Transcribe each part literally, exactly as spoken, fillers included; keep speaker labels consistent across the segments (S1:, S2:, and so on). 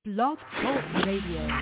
S1: Blog Talk Radio.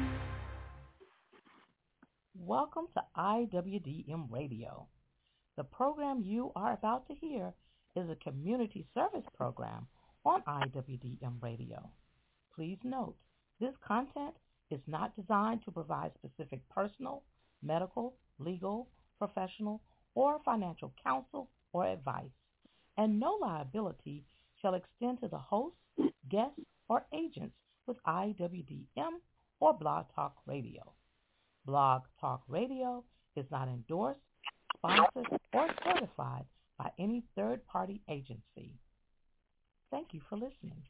S2: Welcome to I W D M Radio. The program you are about to hear is a community service program on I W D M Radio. Please note, this content is not designed to provide specific personal, medical, legal, professional, or financial counsel or advice, and no liability shall extend to the host, guests, or agents with I W D M or Blog Talk Radio. Blog Talk Radio is not endorsed, sponsored, or certified by any third-party agency. Thank you for listening.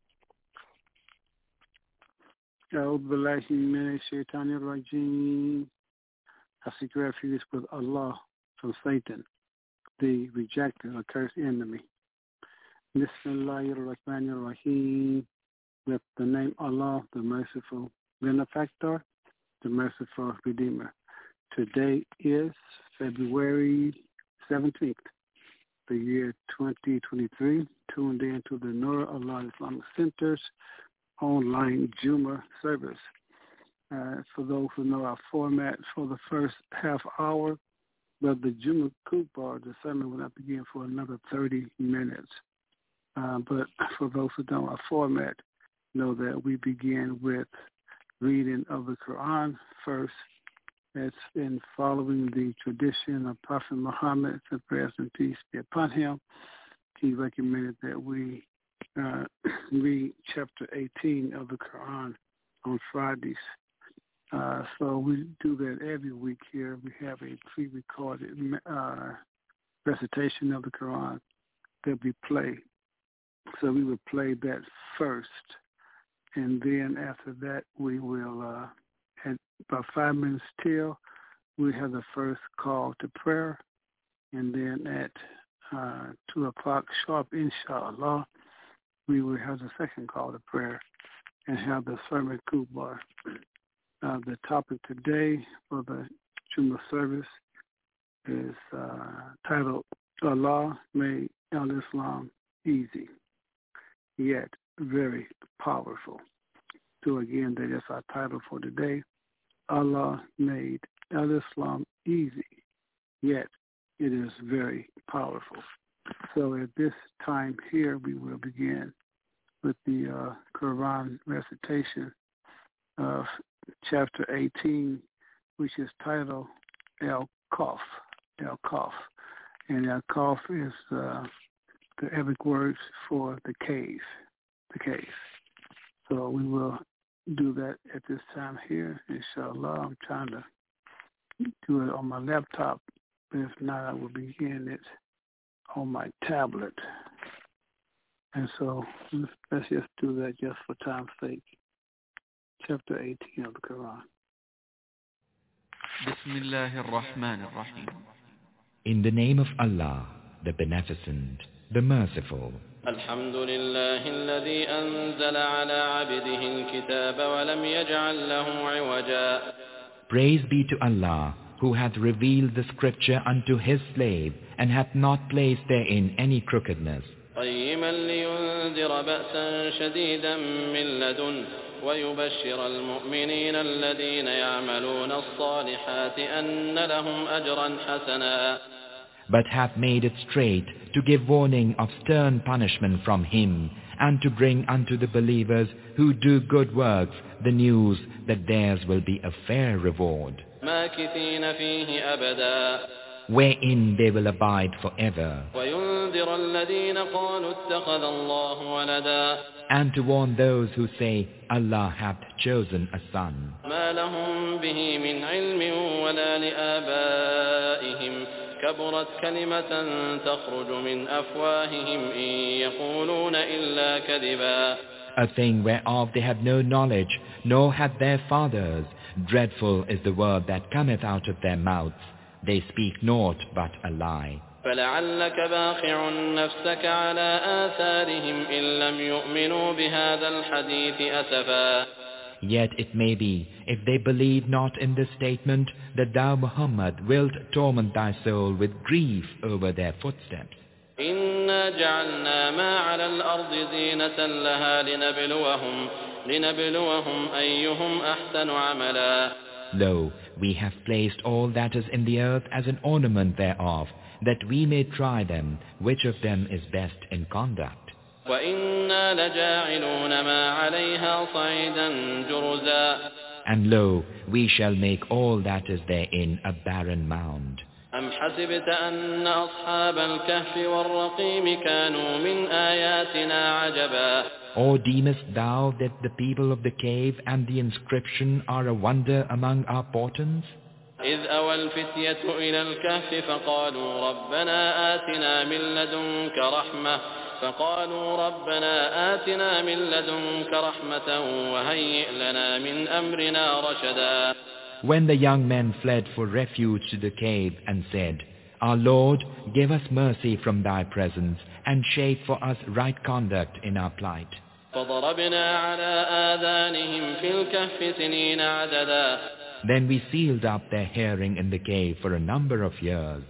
S3: أعوذ بالله من الشيطان الرجيم. I seek refuge with Allah from Satan, the rejected or cursed enemy. Bismillahir Rahmanir Rahim. With the name Allah, the merciful benefactor, the merciful redeemer. Today is February seventeenth, the year twenty twenty-three. Tuned in to the Nur Allah Islamic Center's online Juma service. Uh, for those who know our format for the first half hour, but the Juma Kubar, the sermon will not begin for another thirty minutes. Uh, but for those who know our format, know that we begin with reading of the Quran first. It's in following the tradition of Prophet Muhammad, the prayer and peace be upon him. He recommended that we uh, read chapter eighteen of the Quran on Fridays. Uh, so we do that every week here. We have a pre-recorded uh, recitation of the Quran that we play. So we would play that first. And then after that, we will, uh, at about five minutes till, we have the first call to prayer. And then at uh, two o'clock sharp, inshallah, we will have the second call to prayer and have the sermon kubar. Uh, the topic today for the Juma service is uh, titled, Allah made al-Islam easy, yet very powerful. So again, that is our title for today. Allah made al-Islam easy, yet it is very powerful. So at this time here, we will begin with the uh, Quran recitation of chapter eighteen, which is titled Al-Kaf, Al-Kaf. And Al-Kaf is uh, the Arabic words for the cave, the cave. So we will do that at this time here, inshallah. I'm trying to do it on my laptop, but if not, I will begin it on my tablet. And so let's just do that just for time's sake. Chapter eighteen of the Quran.
S4: Bismillahir Rahmanir Rahim.
S5: In the name of Allah, the Beneficent, the Merciful.
S6: الحمد لله الذي أنزل على عبده الكتاب ولم يجعل له عوجا.
S5: Praise be to Allah, who hath revealed the scripture unto his slave, and hath not placed therein any crookedness.
S6: قيما لينذر بأسا شديدا من لدنه ويبشر المؤمنين الذين يعملون الصالحات أن لهم أجرا حسنا.
S5: But hath made it straight to give warning of stern punishment from him, and to bring unto the believers who do good works the news that theirs will be a fair reward,
S6: ماكثين فيه أبدا.
S5: wherein they will abide forever,
S6: وينذر الذين قالوا اتخذ الله ولدا.
S5: and to warn those who say, Allah hath chosen a son.
S6: ما لهم به من علم ولا لآبائهم كبرت كلمة تخرج من أفواههم إن يقولون إلا كذبا.
S5: A thing whereof they have no knowledge, nor had their fathers. Dreadful is the word that cometh out of their mouths. They speak naught but a lie.
S6: فلعلك باخع نفسك على آثارهم إن لم يؤمنوا بهذا الحديث أسفا.
S5: Yet it may be, if they believe not in this statement, that thou, Muhammad, wilt torment thy soul with grief over their footsteps.
S6: إنا جعلنا ما على الأرض زينة لها لنبلوهم لنبلوهم أيهم أحسن عملا.
S5: Lo, we have placed all that is in the earth as an ornament thereof, that we may try them, which of them is best in conduct.
S6: وَإِنَّا لَجَاعِلُونَ مَا عَلَيْهَا صَعِيدًا جُرُزًا.
S5: And lo, we shall make all that is therein a barren mound.
S6: أَمْ حَسِبْتَ أَنَّ أَصْحَابَ الْكَهْفِ وَالرَّقِيمِ كَانُوا مِنْ آيَاتِنَا عَجَبًا.
S5: Or deemest thou that the people of the cave and the inscription are a wonder among our portents?
S6: إِذْ أَوَى الْفِتْيَةُ إِلَى الْكَهْفِ فَقَالُوا رَبَّنَا آتِنَا مِنْ لَدُنْكَ رَحْمَةً فقالوا ربنا آتنا من لدنك رحمة وهيئ لنا من أمرنا رشدا.
S5: When the young men fled for refuge to the cave and said, Our Lord, give us mercy from thy presence and shape for us right conduct in our plight.
S6: فضربنا على آذانهم في الكهف سنين عددا.
S5: Then we sealed up their hearing in the cave for a number of years.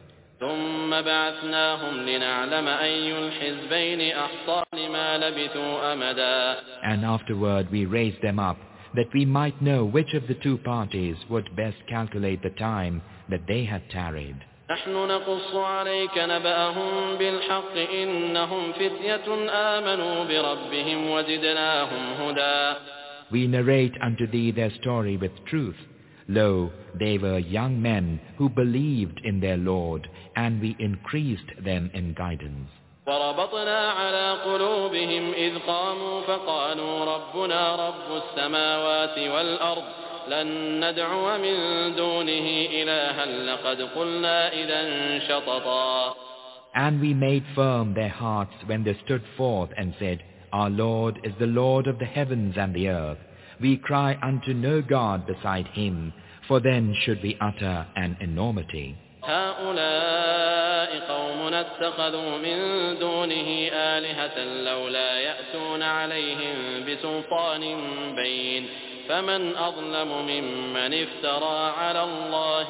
S6: ثم بعثناهم لنعلم أي الحزبين أحصى لما لبثوا أمدا.
S5: And afterward we raised them up, that we might know which of the two parties would best calculate the time that they had tarried.
S6: نحن نقص عليك نبأهم بالحق إنهم فتية آمنوا بربهم وزدناهم هدى.
S5: We narrate unto thee their story with truth. Lo, they were young men who believed in their Lord, and we increased them in guidance.
S6: وربطنا على قلوبهم إذ قاموا فقالوا ربنا رب السماوات والأرض لن ندعو من دونه إلها لقد قلنا إذا شططا.
S5: And we made firm their hearts when they stood forth and said, Our Lord is the Lord of the heavens and the earth. We cry unto no God beside him, for then should we utter an enormity.
S6: هؤلاء قوم اتخذوا من دونه آلهة لولا يأتون عليهم بسلطان بين فمن أظلم ممن افترى على الله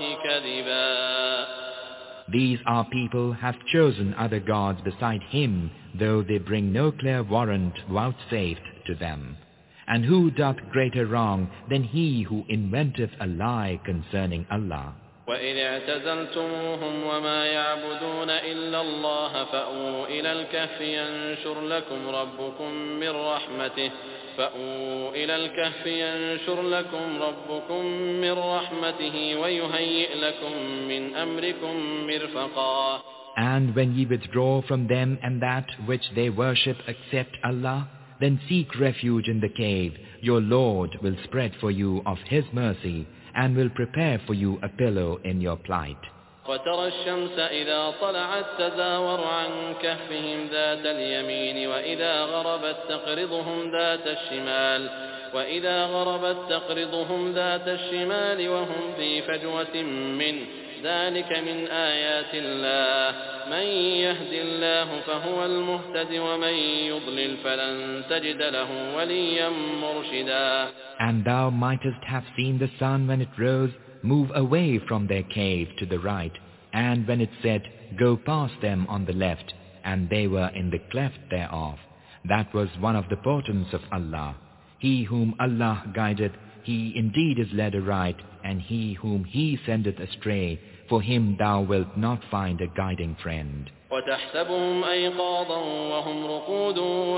S6: كذبا.
S5: These our people have chosen other gods beside him, though they bring no clear warrant vouchsafed to them. And who doth greater wrong than he who inventeth a lie concerning Allah?
S6: وَإِذِ اعْتَزَلْتُمُوهُمْ وَمَا يَعْبُدُونَ إِلَّا اللَّهَ فَأْوُوا إِلَى الْكَهْفِ يَنشُرْ لَكُمْ رَبُّكُم مِّن رَّحْمَتِهِ فَأْوُوا إِلَى الْكَهْفِ يَنشُرْ لَكُمْ رَبُّكُم مِّن رَّحْمَتِهِ وَيُهَيِّئْ لَكُم مِّنْ أَمْرِكُم مِّرْفَقًا.
S5: And when ye withdraw from them and that which they worship except Allah, then seek refuge in the cave. Your Lord will spread for you of His mercy and will prepare for you a pillow in your plight.
S6: وترى الشمس إذا طلعت تزاور عن كهفهم ذات اليمين وإذا غربت تقرضهم ذات الشمال وإذا غربت تقرضهم ذات الشمال وهم في فجوة منه ذلك من آيات الله من يهد الله فهو المهتد ومن يضلل فلن تجد له وليا مرشدا.
S5: And thou mightest have seen the sun when it rose move away from their cave to the right, and when it said, Go past them on the left, and they were in the cleft thereof. That was one of the portents of Allah. He whom Allah guideth, he indeed is led aright, and he whom he sendeth astray, for him thou wilt not find a guiding friend.
S6: وتحسبهم أيقاظا وهم رقود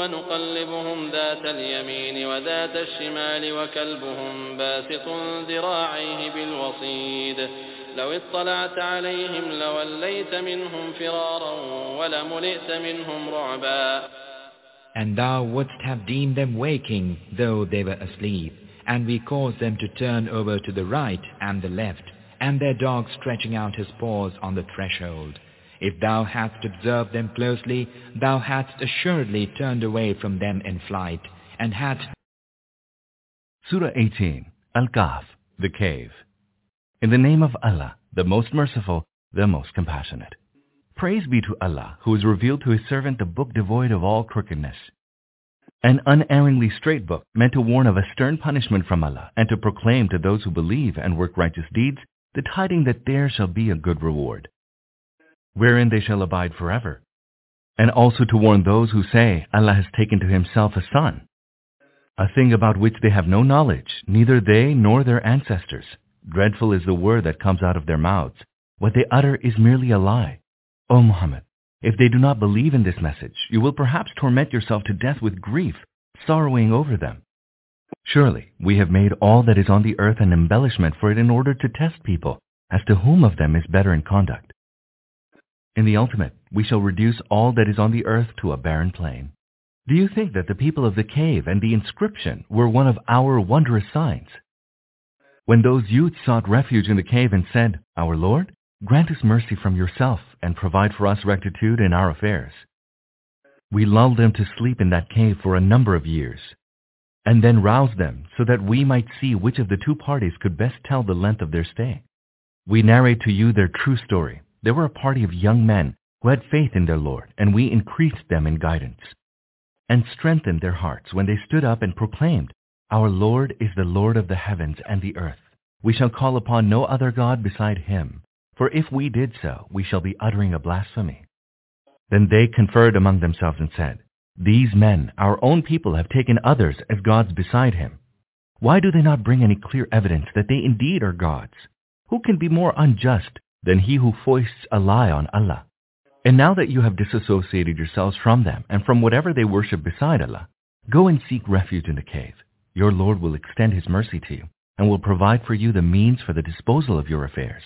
S6: ونقلبهم ذات اليمين وذات الشمال وكلبهم باسط ذراعيه بالوصيد لو اطلعت عليهم لوليت منهم فرارا ولملئت منهم رعبا.
S5: And thou wouldst have deemed them waking, though they were asleep, and we caused them to turn over to the right and the left, and their dog stretching out his paws on the threshold. If thou hadst observed them closely, thou hadst assuredly turned away from them in flight, and hadst...
S7: Surah eighteen, Al-Kahf, the Cave. In the name of Allah, the most merciful, the most compassionate. Praise be to Allah, who has revealed to His servant the book devoid of all crookedness. An unerringly straight book, meant to warn of a stern punishment from Allah, and to proclaim to those who believe and work righteous deeds the tidings that there shall be a good reward, wherein they shall abide forever, and also to warn those who say Allah has taken to Himself a son. a thing about which they have no knowledge, neither they nor their ancestors. Dreadful is the word that comes out of their mouths. What they utter is merely a lie. O Muhammad, if they do not believe in this message, you will perhaps torment yourself to death with grief, sorrowing over them. Surely we have made all that is on the earth an embellishment for it in order to test people as to whom of them is better in conduct. In the ultimate, we shall reduce all that is on the earth to a barren plain. Do you think that the people of the cave and the inscription were one of our wondrous signs? When those youths sought refuge in the cave and said, Our Lord, grant us mercy from yourself and provide for us rectitude in our affairs. We lulled them to sleep in that cave for a number of years, and then roused them so that we might see which of the two parties could best tell the length of their stay. We narrate to you their true story. There were a party of young men who had faith in their Lord, and we increased them in guidance and strengthened their hearts when they stood up and proclaimed, Our Lord is the Lord of the heavens and the earth. We shall call upon no other God beside him, for if we did so, we shall be uttering a blasphemy. Then they conferred among themselves and said, These men, our own people, have taken others as gods beside him. Why do they not bring any clear evidence that they indeed are gods? Who can be more unjust than he who foists a lie on Allah? And now that you have disassociated yourselves from them and from whatever they worship beside Allah, go and seek refuge in the cave. Your Lord will extend his mercy to you and will provide for you the means for the disposal of your affairs.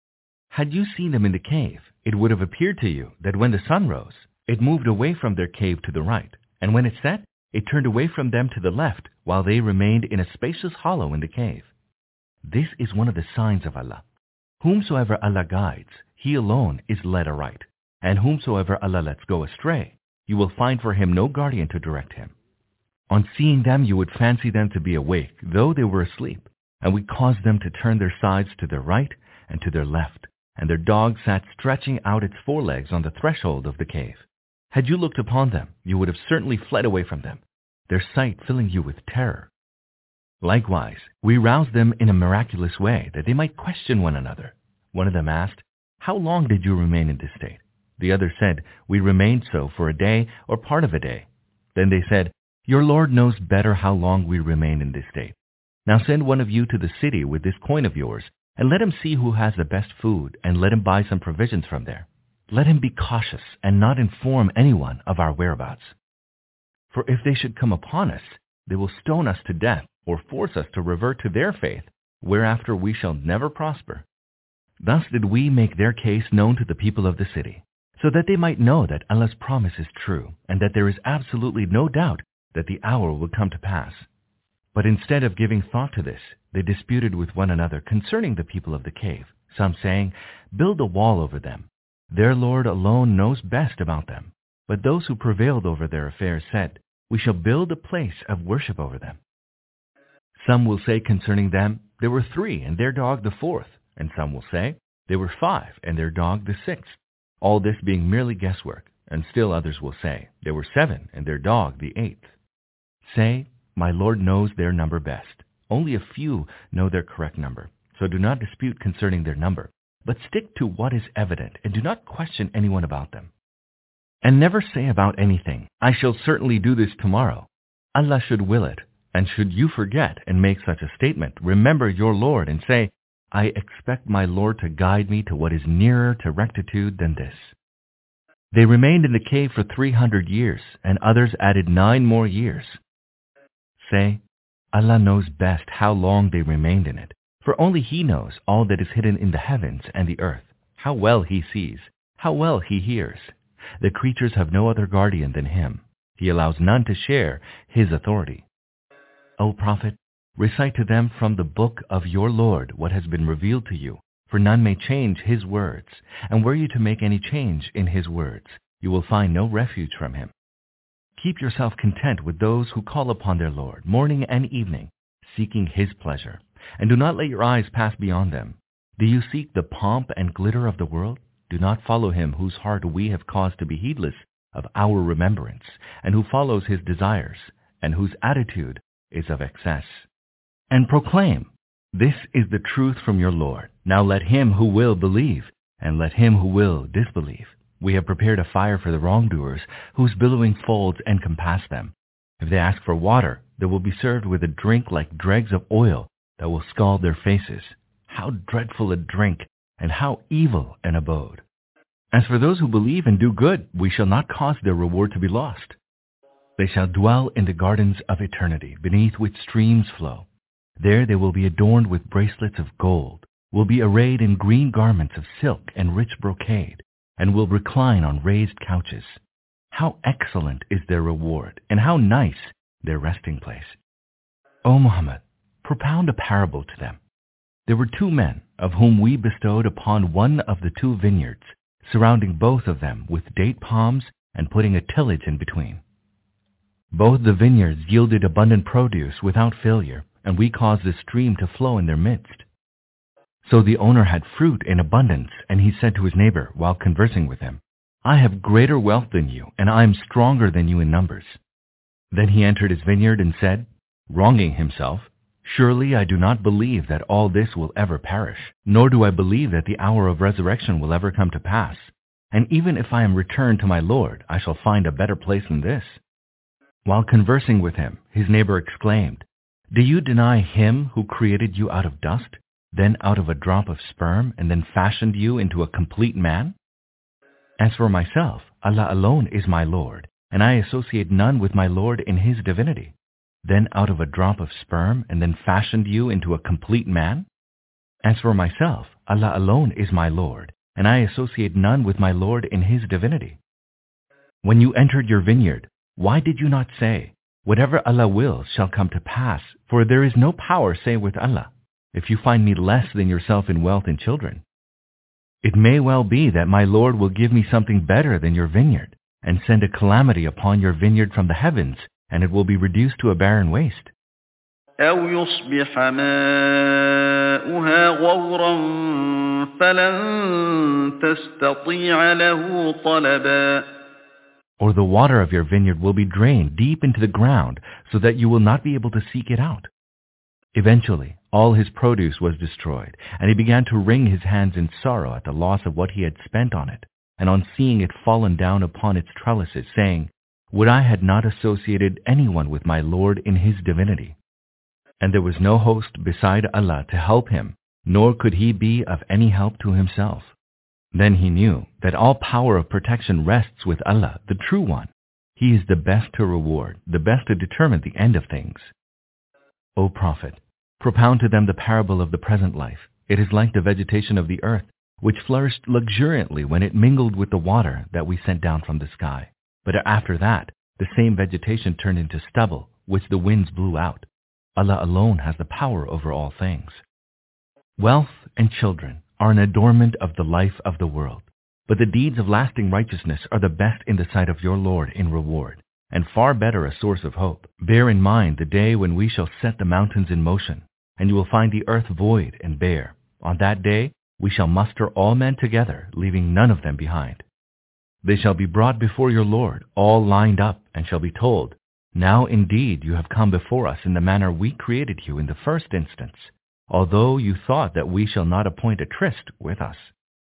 S7: Had you seen them in the cave, it would have appeared to you that when the sun rose, it moved away from their cave to the right, and when it set, it turned away from them to the left, while they remained in a spacious hollow in the cave. This is one of the signs of Allah. Whomsoever Allah guides, he alone is led aright, and whomsoever Allah lets go astray, you will find for him no guardian to direct him. On seeing them, you would fancy them to be awake, though they were asleep, and we caused them to turn their sides to their right and to their left, and their dog sat stretching out its forelegs on the threshold of the cave. Had you looked upon them, you would have certainly fled away from them, their sight filling you with terror. Likewise, we roused them in a miraculous way that they might question one another. One of them asked, How long did you remain in this state? The other said, We remained so for a day or part of a day. Then they said, Your Lord knows better how long we remained in this state. Now send one of you to the city with this coin of yours, and let him see who has the best food, and let him buy some provisions from there. Let him be cautious and not inform anyone of our whereabouts. For if they should come upon us, they will stone us to death or force us to revert to their faith, whereafter we shall never prosper. Thus did we make their case known to the people of the city, so that they might know that Allah's promise is true, and that there is absolutely no doubt that the hour will come to pass. But instead of giving thought to this, they disputed with one another concerning the people of the cave, some saying, Build a wall over them. Their Lord alone knows best about them. But those who prevailed over their affairs said, We shall build a place of worship over them. Some will say concerning them, There were three, and their dog the fourth. And some will say, There were five, and their dog the sixth. All this being merely guesswork. And still others will say, There were seven, and their dog the eighth. Say, My Lord knows their number best. Only a few know their correct number. So do not dispute concerning their number, but stick to what is evident, and do not question anyone about them. And never say about anything, I shall certainly do this tomorrow. Allah should will it, and should you forget and make such a statement, remember your Lord and say, I expect my Lord to guide me to what is nearer to rectitude than this. They remained in the cave for three hundred years, and others added nine more years. Say, Allah knows best how long they remained in it, for only He knows all that is hidden in the heavens and the earth, how well He sees, how well He hears. The creatures have no other guardian than Him. He allows none to share His authority. O Prophet, recite to them from the book of your Lord what has been revealed to you, for none may change His words, and were you to make any change in His words, you will find no refuge from Him. Keep yourself content with those who call upon their Lord, morning and evening, seeking His pleasure, and do not let your eyes pass beyond them. Do you seek the pomp and glitter of the world? Do not follow him whose heart we have caused to be heedless of our remembrance, and who follows his desires, and whose attitude is of excess. And proclaim, this is the truth from your Lord. Now let him who will believe, and let him who will disbelieve. We have prepared a fire for the wrongdoers, whose billowing folds encompass them. If they ask for water, they will be served with a drink like dregs of oil that will scald their faces. How dreadful a drink, and how evil an abode. As for those who believe and do good, we shall not cause their reward to be lost. They shall dwell in the gardens of eternity, beneath which streams flow. There they will be adorned with bracelets of gold, will be arrayed in green garments of silk and rich brocade, and will recline on raised couches. How excellent is their reward, and how nice their resting place. O Muhammad, propound a parable to them. There were two men, of whom we bestowed upon one of the two vineyards, surrounding both of them with date palms and putting a tillage in between. Both the vineyards yielded abundant produce without failure, and we caused the stream to flow in their midst. So the owner had fruit in abundance, and he said to his neighbor while conversing with him, I have greater wealth than you, and I am stronger than you in numbers. Then he entered his vineyard and said, wronging himself, Surely I do not believe that all this will ever perish, nor do I believe that the hour of resurrection will ever come to pass. And even if I am returned to my Lord, I shall find a better place than this. While conversing with him, his neighbor exclaimed, Do you deny him who created you out of dust, then out of a drop of sperm, and then fashioned you into a complete man? As for myself, Allah alone is my Lord, and I associate none with my Lord in his divinity. Then out of a drop of sperm, and then fashioned you into a complete man? As for myself, Allah alone is my Lord, and I associate none with my Lord in his divinity. When you entered your vineyard, why did you not say, Whatever Allah wills shall come to pass, for there is no power save with Allah, if you find me less than yourself in wealth and children? It may well be that my Lord will give me something better than your vineyard, and send a calamity upon your vineyard from the heavens, and it will be reduced to a barren waste.
S8: أو يصبح ماؤها غورا فلن تستطيع له طلبا.
S7: Or the water of your vineyard will be drained deep into the ground, so that you will not be able to seek it out. Eventually, all his produce was destroyed, and he began to wring his hands in sorrow at the loss of what he had spent on it, and on seeing it fallen down upon its trellises, saying, Would I had not associated anyone with my Lord in his divinity. And there was no host beside Allah to help him, nor could he be of any help to himself. Then he knew that all power of protection rests with Allah, the True One. He is the best to reward, the best to determine the end of things. O Prophet, propound to them the parable of the present life. It is like the vegetation of the earth, which flourished luxuriantly when it mingled with the water that we sent down from the sky. But after that, the same vegetation turned into stubble, which the winds blew out. Allah alone has the power over all things. Wealth and children are an adornment of the life of the world, but the deeds of lasting righteousness are the best in the sight of your Lord in reward, and far better a source of hope. Bear in mind the day when we shall set the mountains in motion, and you will find the earth void and bare. On that day, we shall muster all men together, leaving none of them behind. They shall be brought before your Lord, all lined up, and shall be told, Now indeed you have come before us in the manner we created you in the first instance, although you thought that we shall not appoint a tryst with us.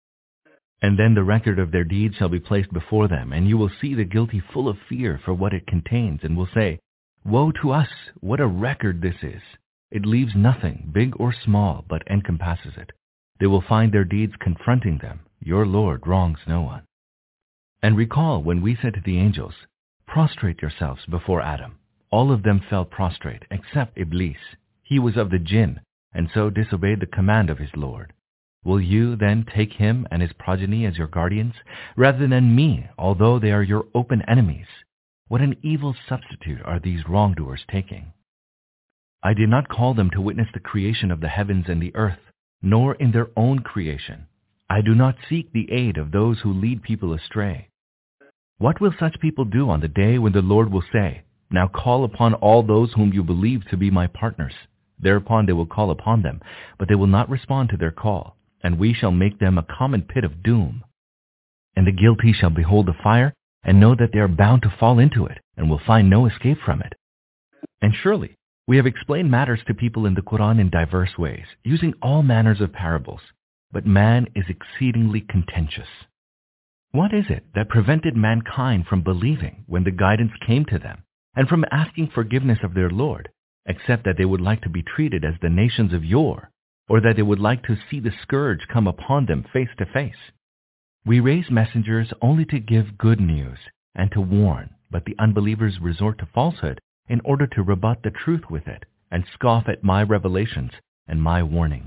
S7: And then the record of their deeds shall be placed before them, and you will see the guilty full of fear for what it contains, and will say, Woe to us, what a record this is! It leaves nothing, big or small, but encompasses it. They will find their deeds confronting them. Your Lord wrongs no one. And recall when we said to the angels, Prostrate yourselves before Adam. All of them fell prostrate, except Iblis. He was of the jinn, and so disobeyed the command of his Lord. Will you then take him and his progeny as your guardians, rather than me, although they are your open enemies? What an evil substitute are these wrongdoers taking. I did not call them to witness the creation of the heavens and the earth, nor in their own creation. I do not seek the aid of those who lead people astray. What will such people do on the day when the Lord will say, Now call upon all those whom you believe to be my partners? Thereupon they will call upon them, but they will not respond to their call, and we shall make them a common pit of doom. And the guilty shall behold the fire, and know that they are bound to fall into it, and will find no escape from it. And surely, we have explained matters to people in the Quran in diverse ways, using all manners of parables, but man is exceedingly contentious. What is it that prevented mankind from believing when the guidance came to them, and from asking forgiveness of their Lord, except that they would like to be treated as the nations of yore, or that they would like to see the scourge come upon them face to face. We raise messengers only to give good news and to warn, but the unbelievers resort to falsehood in order to rebut the truth with it and scoff at my revelations and my warnings.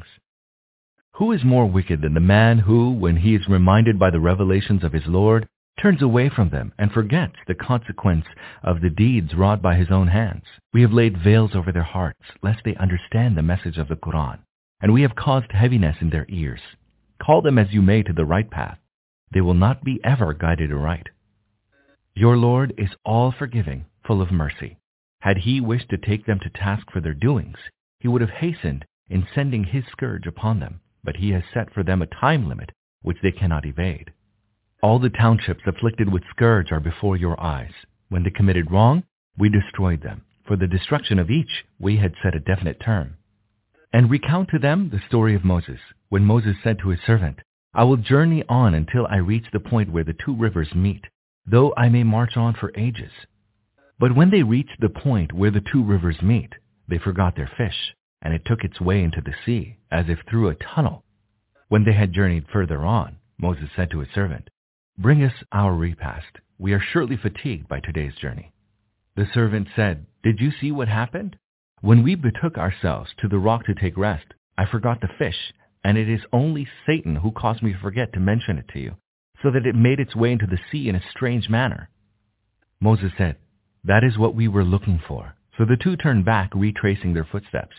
S7: Who is more wicked than the man who, when he is reminded by the revelations of his Lord, turns away from them and forgets the consequence of the deeds wrought by his own hands? We have laid veils over their hearts, lest they understand the message of the Quran, and we have caused heaviness in their ears. Call them as you may to the right path. They will not be ever guided aright. Your Lord is all-forgiving, full of mercy. Had he wished to take them to task for their doings, he would have hastened in sending his scourge upon them, but he has set for them a time limit which they cannot evade. All the townships afflicted with scourge are before your eyes. When they committed wrong, we destroyed them. For the destruction of each, we had set a definite term. And recount to them the story of Moses, when Moses said to his servant, I will journey on until I reach the point where the two rivers meet, though I may march on for ages. But when they reached the point where the two rivers meet, they forgot their fish, and it took its way into the sea, as if through a tunnel. When they had journeyed further on, Moses said to his servant, Bring us our repast. We are surely fatigued by today's journey. The servant said, Did you see what happened? When we betook ourselves to the rock to take rest, I forgot the fish, and it is only Satan who caused me to forget to mention it to you, so that it made its way into the sea in a strange manner. Moses said, That is what we were looking for. So the two turned back, retracing their footsteps.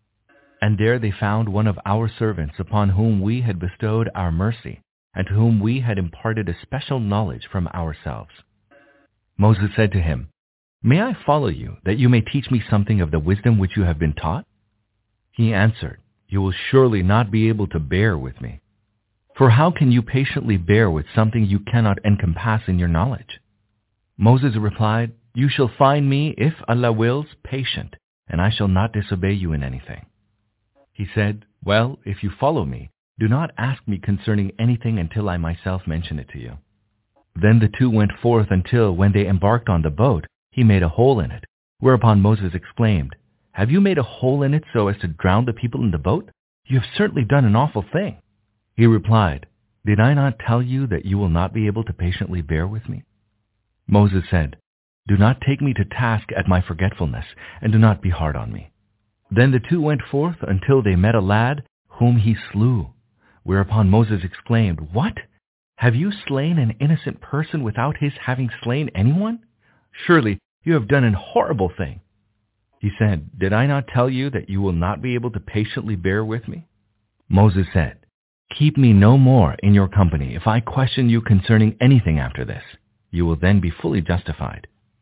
S7: And there they found one of our servants upon whom we had bestowed our mercy, and to whom we had imparted a special knowledge from ourselves. Moses said to him, May I follow you, that you may teach me something of the wisdom which you have been taught? He answered, You will surely not be able to bear with me. For how can you patiently bear with something you cannot encompass in your knowledge? Moses replied, You shall find me, if Allah wills, patient, and I shall not disobey you in anything. He said, Well, if you follow me, do not ask me concerning anything until I myself mention it to you. Then the two went forth until, when they embarked on the boat, he made a hole in it, whereupon Moses exclaimed, Have you made a hole in it so as to drown the people in the boat? You have certainly done an awful thing. He replied, Did I not tell you that you will not be able to patiently bear with me? Moses said, Do not take me to task at my forgetfulness, and do not be hard on me. Then the two went forth until they met a lad whom he slew. Whereupon Moses exclaimed, What? Have you slain an innocent person without his having slain anyone? Surely you have done an horrible thing. He said, Did I not tell you that you will not be able to patiently bear with me? Moses said, Keep me no more in your company if I question you concerning anything after this. You will then be fully justified.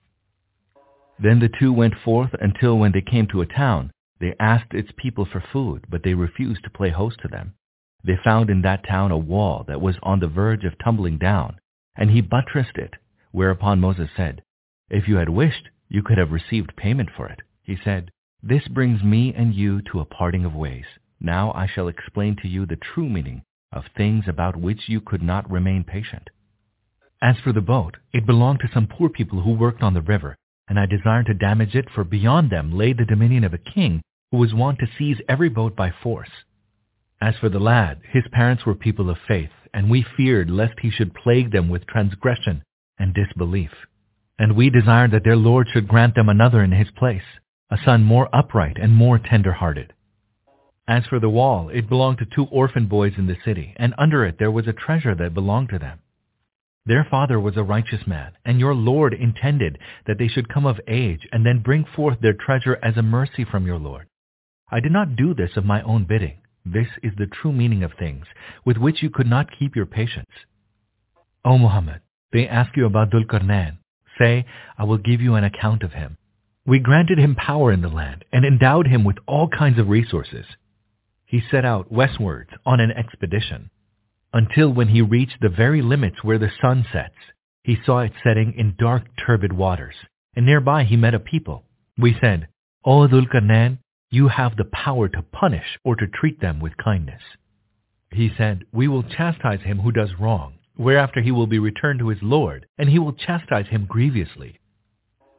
S7: Then the two went forth until when they came to a town, they asked its people for food, but they refused to play host to them. They found in that town a wall that was on the verge of tumbling down, and he buttressed it, whereupon Moses said, If you had wished, you could have received payment for it. He said, This brings me and you to a parting of ways. Now I shall explain to you the true meaning of things about which you could not remain patient. As for the boat, it belonged to some poor people who worked on the river, and I desired to damage it, for beyond them lay the dominion of a king who was wont to seize every boat by force. As for the lad, his parents were people of faith, and we feared lest he should plague them with transgression and disbelief. And we desired that their Lord should grant them another in his place, a son more upright and more tender-hearted. As for the wall, it belonged to two orphan boys in the city, and under it there was a treasure that belonged to them. Their father was a righteous man, and your Lord intended that they should come of age and then bring forth their treasure as a mercy from your Lord. I did not do this of my own bidding. This is the true meaning of things, with which you could not keep your patience. O Muhammad, they ask you about Dhul Qarnayn. Say, I will give you an account of him. We granted him power in the land and endowed him with all kinds of resources. He set out westwards on an expedition, until when he reached the very limits where the sun sets, he saw it setting in dark, turbid waters, and nearby he met a people. We said, O Dhul Qarnayn, you have the power to punish or to treat them with kindness. He said, We will chastise him who does wrong, whereafter he will be returned to his Lord, and he will chastise him grievously.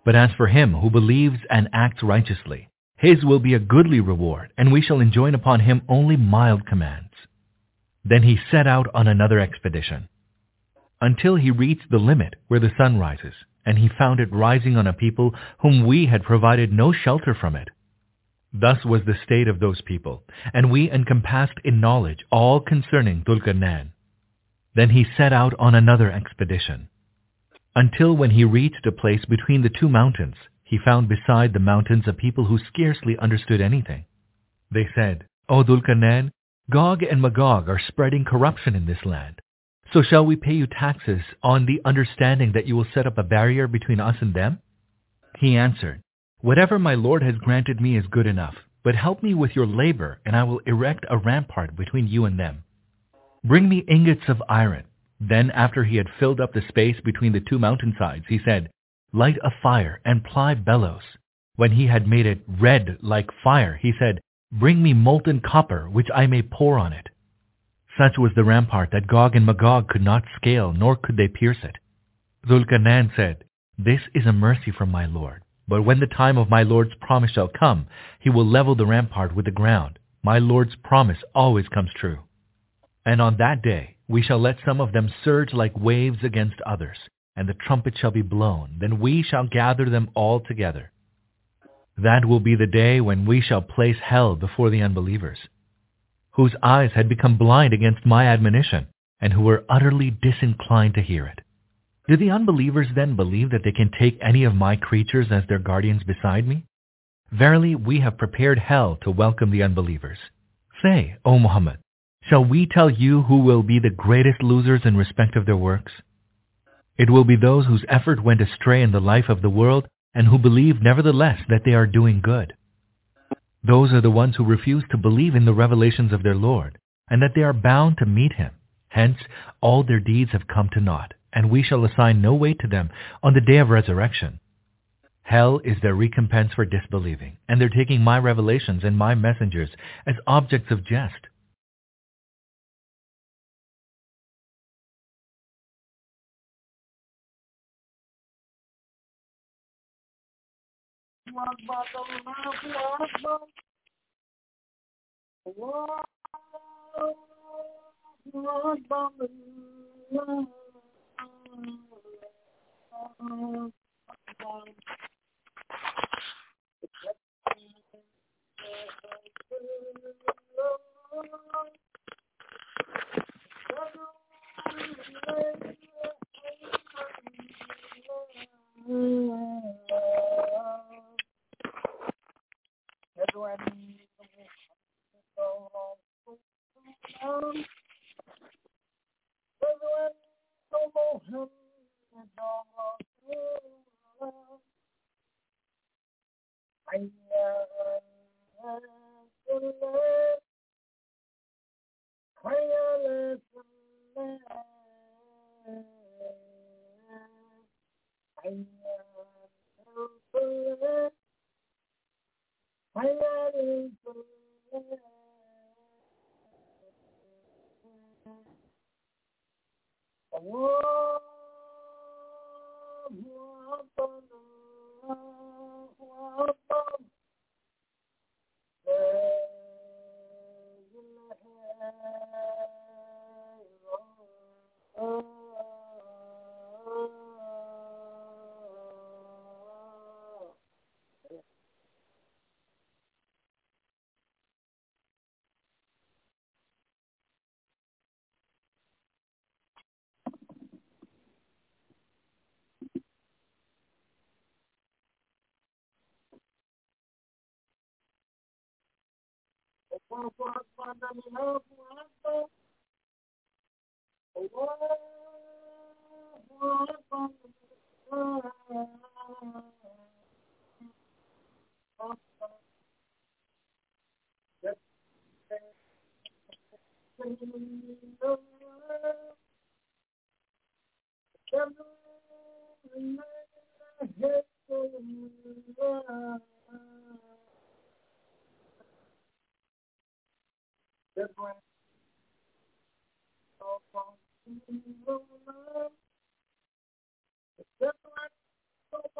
S7: But as for him who believes and acts righteously, his will be a goodly reward, and we shall enjoin upon him only mild commands. Then he set out on another expedition, until he reached the limit where the sun rises, and he found it rising on a people whom we had provided no shelter from it. Thus was the state of those people, and we encompassed in knowledge all concerning Dhul-Qarnayn. Then he set out on another expedition, until when he reached a place between the two mountains, he found beside the mountains a people who scarcely understood anything. They said, O Dhul-Qarnayn, Gog and Magog are spreading corruption in this land. So shall we pay you taxes on the understanding that you will set up a barrier between us and them? He answered, Whatever my Lord has granted me is good enough, but help me with your labor, and I will erect a rampart between you and them. Bring me ingots of iron. Then after he had filled up the space between the two mountainsides, he said, Light a fire and ply bellows. When he had made it red like fire, he said, Bring me molten copper, which I may pour on it. Such was the rampart that Gog and Magog could not scale, nor could they pierce it. Dhul-Qarnayn said, This is a mercy from my Lord. But when the time of my Lord's promise shall come, he will level the rampart with the ground. My Lord's promise always comes true. And on that day we shall let some of them surge like waves against others, and the trumpet shall be blown. Then we shall gather them all together. That will be the day when we shall place hell before the unbelievers, whose eyes had become blind against my admonition, and who were utterly disinclined to hear it. Do the unbelievers then believe that they can take any of my creatures as their guardians beside me? Verily, we have prepared hell to welcome the unbelievers. Say, O Muhammad, shall we tell you who will be the greatest losers in respect of their works? It will be those whose effort went astray in the life of the world, and who believe nevertheless that they are doing good. Those are the ones who refuse to believe in the revelations of their Lord, and that they are bound to meet him. Hence, all their deeds have come to naught, and we shall assign no weight to them on the day of resurrection. Hell is their recompense for disbelieving, and they're taking my revelations and my messengers as objects of jest.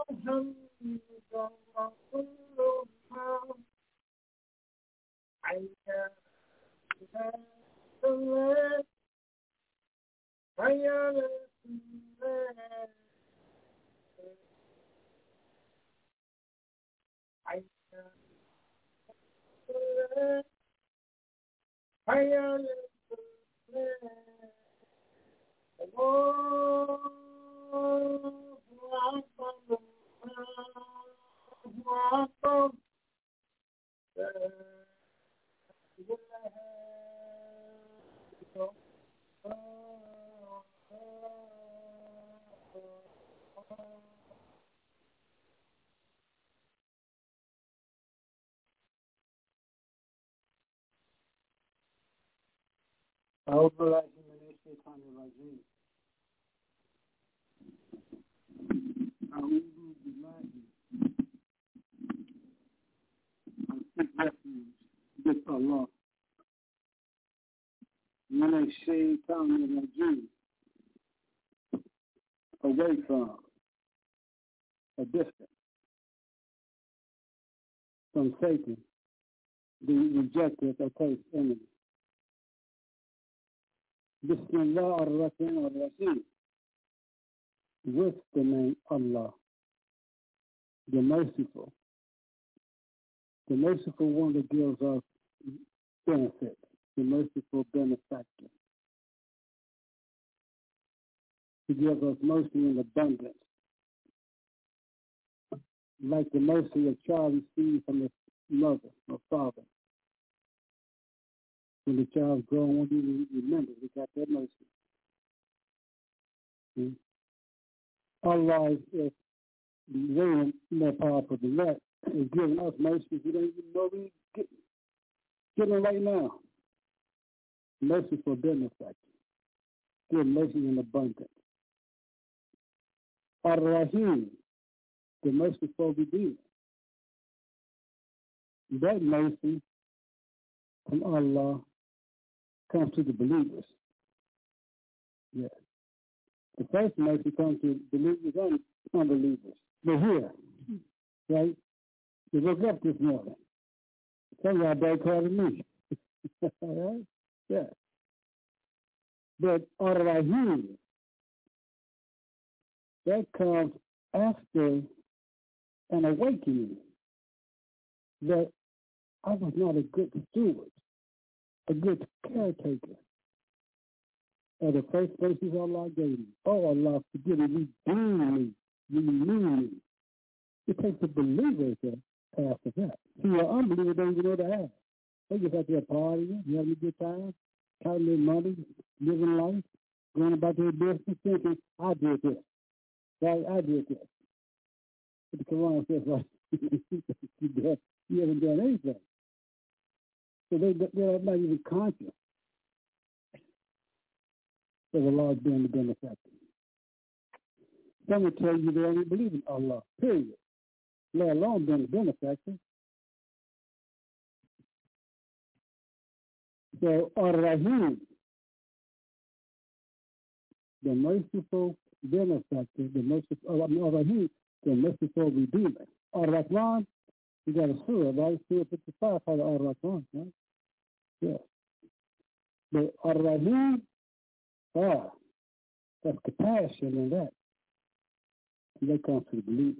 S3: أعوذ بالله من الشيطان الرجيم أعوذ بالله I seek refuge with Allah من الشيطان الرجيم away from a distance from Satan, the rejected or cursed enemy. Bismillah ar-Rahman ar-Rahim, with the name Allah, the merciful, the merciful one that gives us benefit, the merciful benefactor. He gives us mercy in abundance, like the mercy a child receives from his mother or father. When the child's grown, when he remembers, he got that mercy. See? Allah is, is way more powerful than that. He's giving us mercy. We don't even know we get getting it right now. Mercy for benefactor. Give mercy in abundance. Ar-Rahim, the merciful Redeemer. That mercy from Allah comes to the believers. Yes. The first mercy comes to believers and unbelievers. They're here, right? They woke up this morning. Some of y'all better call to me. All right? Yeah. But Ar-Rahim, that comes after an awakening that I was not a good steward, a good caretaker of the first places Allah gave me. Oh, Allah, forgive me, redeem me, renew me. It takes a believer to pass to that. See, an unbeliever doesn't even know to ask. They just out there partying, having a good time, counting their money, living life, going about their business, thinking, I did this. Right, I did this. But the Quran says, like, you haven't done anything. So they, they're not even conscious of the Lord being the benefactor. Some will tell you they only believe in Allah, period. Let alone being the benefactor. So, Ar-Rahim, the merciful benefactor, the merciful, Ar-Rahim, the merciful Redeemer. Ar-Rahman, you got a surah, right? Surah fifty-five, called Ar-Rahman, right? Yeah. But Ar-Rahim, ah, that's compassion in that. And that comes to the believers.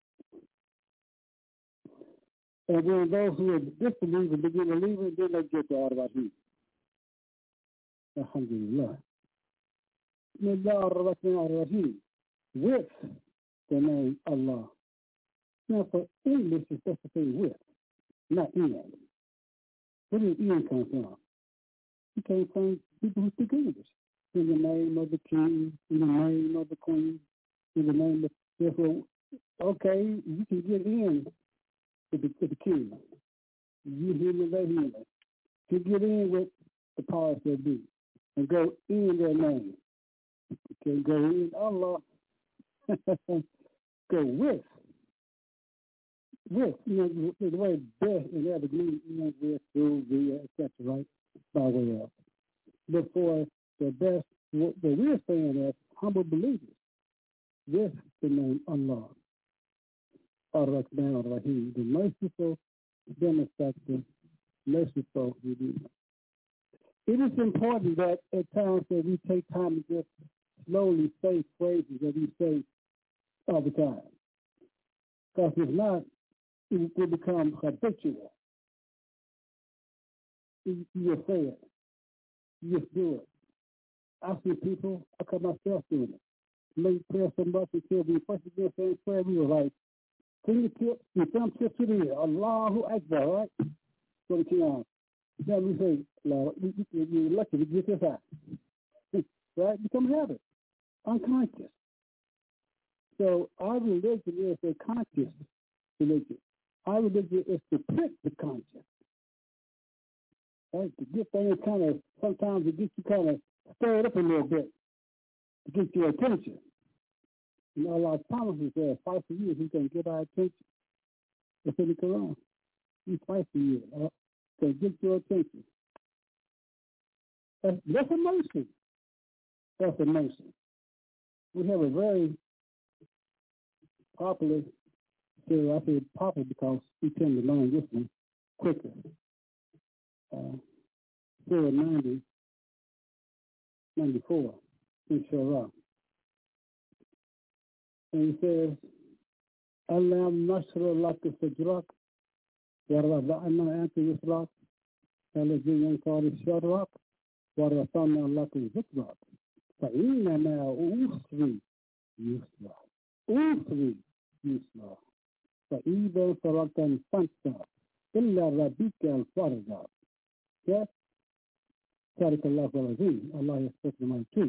S3: And then those who are disbelievers begin to believe, and then they get to Ar-Rahim. Alhamdulillah. Bismillah ar-Rahman ar-Rahim. With the name Allah. Now for English, it's supposed to say with, not in. Where did in come from? It came from people who speak English. In the name of the king, in the name of the queen, in the name of, therefore, okay, you can get in to the, to the king. You hear me, they hear me. To get in with the powers that be and go in their name. You can go in Allah. Go with. With, you know, the way best in every meaning, you know, with, through, via, et cetera, right? By way of. But for the best, what we're saying is humble believers with the name Allah. so we do. It is important that at times that we take time to just slowly say phrases that we say all the time. Because if not, it will become habitual. You, you just say it. You just do it. I see people, I call myself doing it. Make prayer so much until we first again saying prayer, we were like, fingertips, your thumb tips to the ear. Allahu Akbar, right? So we can, then we say, Lord, you're lucky to get this out. Right? Become a habit. Unconscious. So our religion is a conscious religion. Our religion is to prick the conscience. Right? To get things kind of, sometimes it gets you kind of stirred up a little bit to get your attention. You know, a lot of promises there, twice a year, He's going to get our attention. That's in the Quran. He's twice a year. Uh, to get your attention. That's, that's a mercy. That's a mercy. We have a very popular, so I say popular because we tend to learn this one quicker. Uh, Surah ninety, ninety-four, inshallah. And he says, Alam nashra laka sadrak, wa rada'na anka yusrak, alladhi yankari sharrak, wa rafa'na laka zikrak. فإن ما أسري يسرا أسري يسرا فإذا فرغت فانصب إلا ربك الفرج. Yes? Tariq Allah al-Azim. Allah has spoken my truth.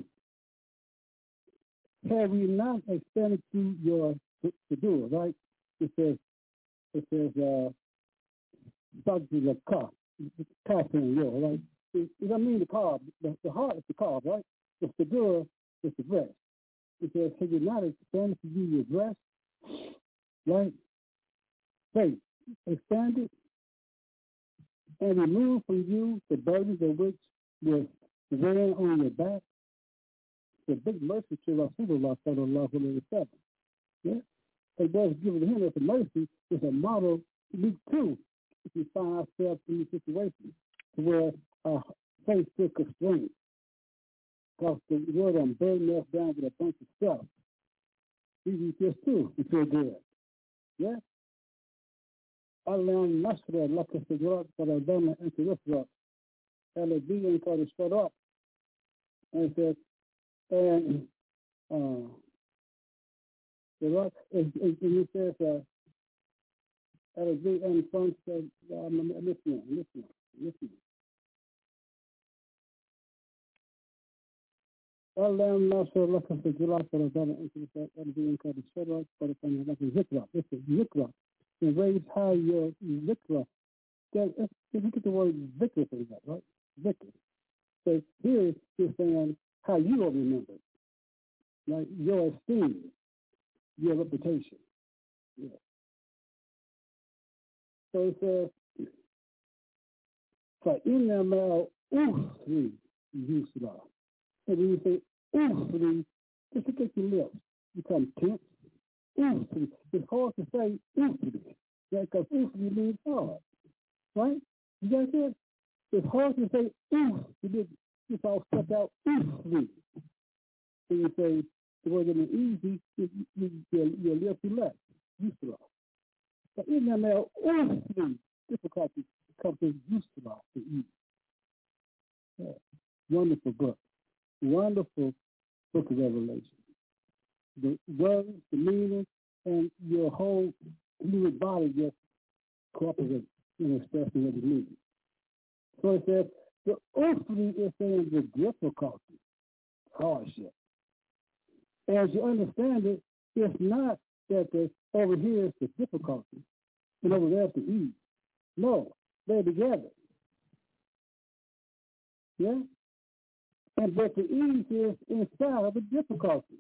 S3: Have we not expanded to your to, to do it, right? It says it says uh subject the car. The car thing, yeah, right? It, it doesn't mean the car, the, the heart is the car, right? It's the door, it's the breast. It says, have you not expanded to you your breast? Right? Faith. Expand it and remove from you the burdens of which was weighing on your back. The big mercy to Rasulullah sallallahu alayhi wa sallam. Yeah? It was given to him as a mercy, it's a model to be true if we find ourselves in a situation where our faith still constrained. Because the Lord I'm burdening us down with a bunch of stuff. These are just two. We feel good. Yeah? Allah nasra laka sidrak faradana into yusrak. Alladhi and called it up. And it says, and uh the rock is it says uh Alladhi and front said I'm listening, listening, listening. Allah nasra laka sidrak faradana into yusrak. Alladhi and called it up faradana laka zikra. This is zikra. And raise high your zikra. If you look at the word zikr for that, right? Zikr. So here he's saying how you are remembered, like your esteem, your reputation. Yeah. So it says, فَإِنَّمَا أُخْرِي يُسْرًا. And when you say أُخْري, just look at your lips. You become tense. Ukhri. It's hard to say ukhri. Yeah, because ukhri means hard. Right? You guys hear? It's hard to say ukhri. It's all stuck out ukhri. So you say the word that is easy, you, you, you, your lips relax. Yusra. But in there now, ukhri, difficulty comes to yusra, to ease. Yeah. Wonderful book. Wonderful book of Revelation. The words, the meaning, and your whole human body just cooperate in expressing what it means. So it says, the ukhri is saying the difficulty, hardship. As you understand it, it's not that the, over here is the difficulty, and over there is the ease. No, they're together. Yeah? And but the ease is inside of the difficulty.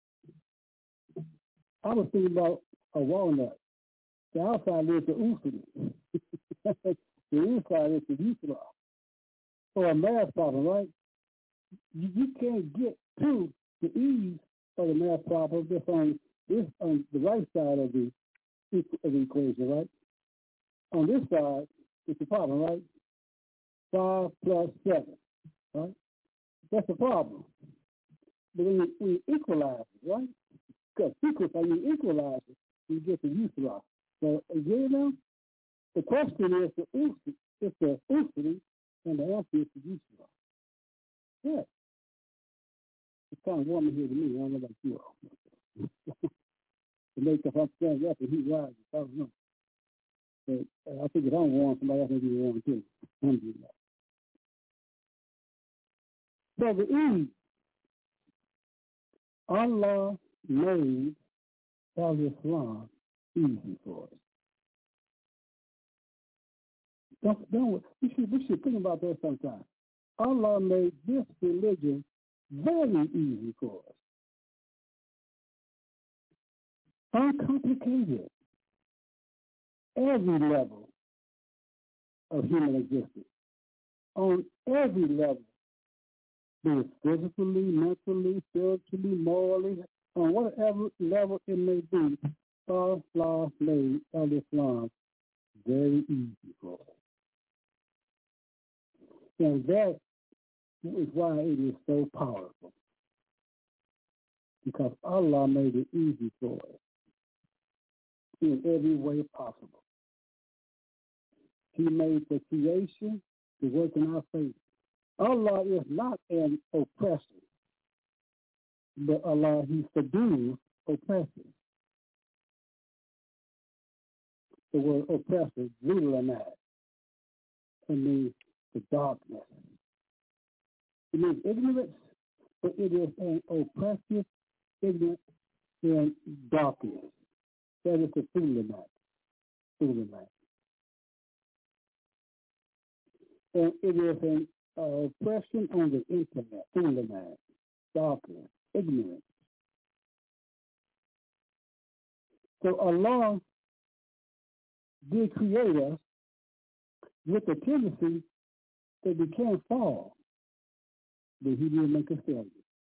S3: I was thinking about a walnut. The outside is the ukhri. The inside is the yusra. Or a math problem, right? You, you can't get to the ease of the math problem just on this on the right side of the of the equation, right? On this side, it's the problem, right? five plus seven, right? That's the problem. But when you, when you equalize it, right? Because equal, when you equalize it, you get the usula. So again, now, the question is the usula, it's the usula, and the answer is the usula. Yeah. It's kind of warm in here to me. I don't know about you all. To make us understand that, and he rises. I don't know. But uh, I think if I'm warm, somebody else may be warm too. Alhamdulillah. So the Eid, Allah made Al-Islam easy for us. Don't, don't, we, should, we should think about that sometime. Allah made this religion very easy for us. Uncomplicated. Every level of human existence. On every level. Be it physically, mentally, spiritually, morally, on whatever level it may be, Allah made Al-Islam very easy for us. And that is why it is so powerful. Because Allah made it easy for us in every way possible. He made the creation to work in our favor. Allah is not an oppressor, but Allah, He subdues oppressors. The word oppressor, Zulamat, it means the darkness. It means ignorance, but it is an oppressive ignorance and darkness. That is the Zulamat. Zulamat. And it is an uh, oppression on the internet, Zulamat, darkness, ignorance. So Allah did create us with the tendency that we can't fall, but He didn't make us failure.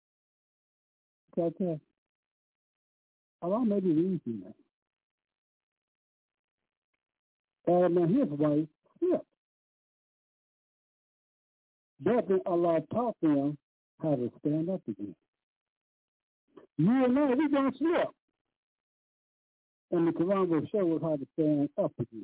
S3: Okay. Allah made it easy now. Adam and his wife slipped. But then Allah taught them how to stand up again. You and I, we don't slip. And the Quran will show us how to stand up again.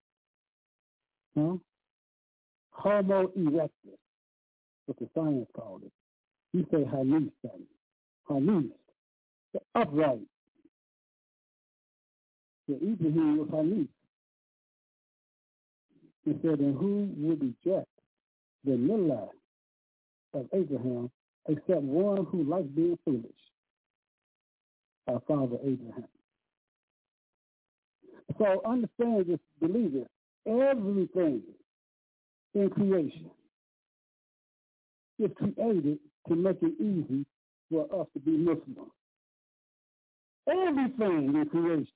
S3: Huh? Homo erectus, what the science called it. You say Hanif, Hanif, the upright. The Ibrahim was Hanif. He said, and who would reject the millah of Abraham except one who likes being foolish? Our father Abraham. So understand this, believe it. Everything in creation is created to make it easy for us to be Muslim. Everything in creation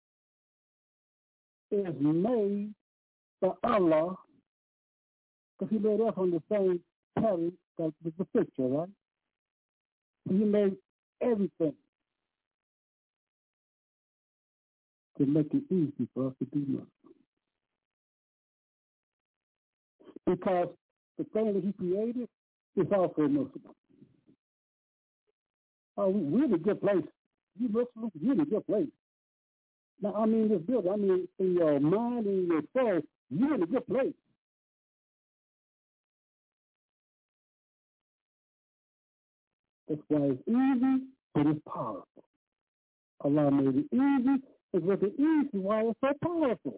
S3: is made by Allah, because He made us on the same pattern that was the picture, right? He made everything to make it easy for us to be Muslim. Because the thing that He created is also Muslim. Oh, we're in a good place. You Muslims, you're in a good place. Now, I mean this building, I mean in your mind and your soul, you're in a good place. That's why it's easy, but it's powerful. Allah made it easy. It's with the easy why it's so powerful.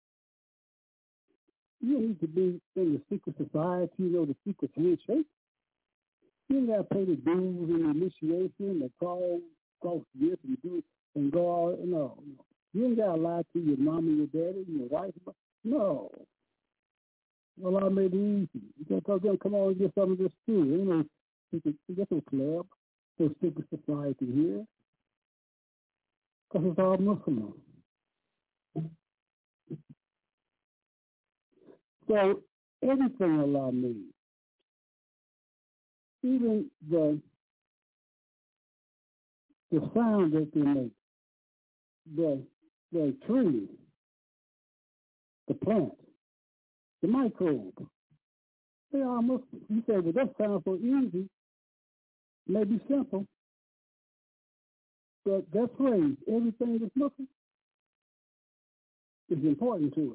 S3: You need to be in the secret society, you know, the secret handshake. You ain't got to pay the dues and the initiation, the call, cost this and do and go all, no, no. You ain't got to lie to your mom and your daddy and your wife. No. Allah made it easy. You can't tell them, come on and get some of this too. You know, get some club, some secret society here. Because it's all Muslim. So everything Allah made, even the the sound that they make, the the tree, the plant, the microbe, They are Muslims. You say, well, that sounds so easy. Maybe simple. But that phrase, everything that's Muslim, is important to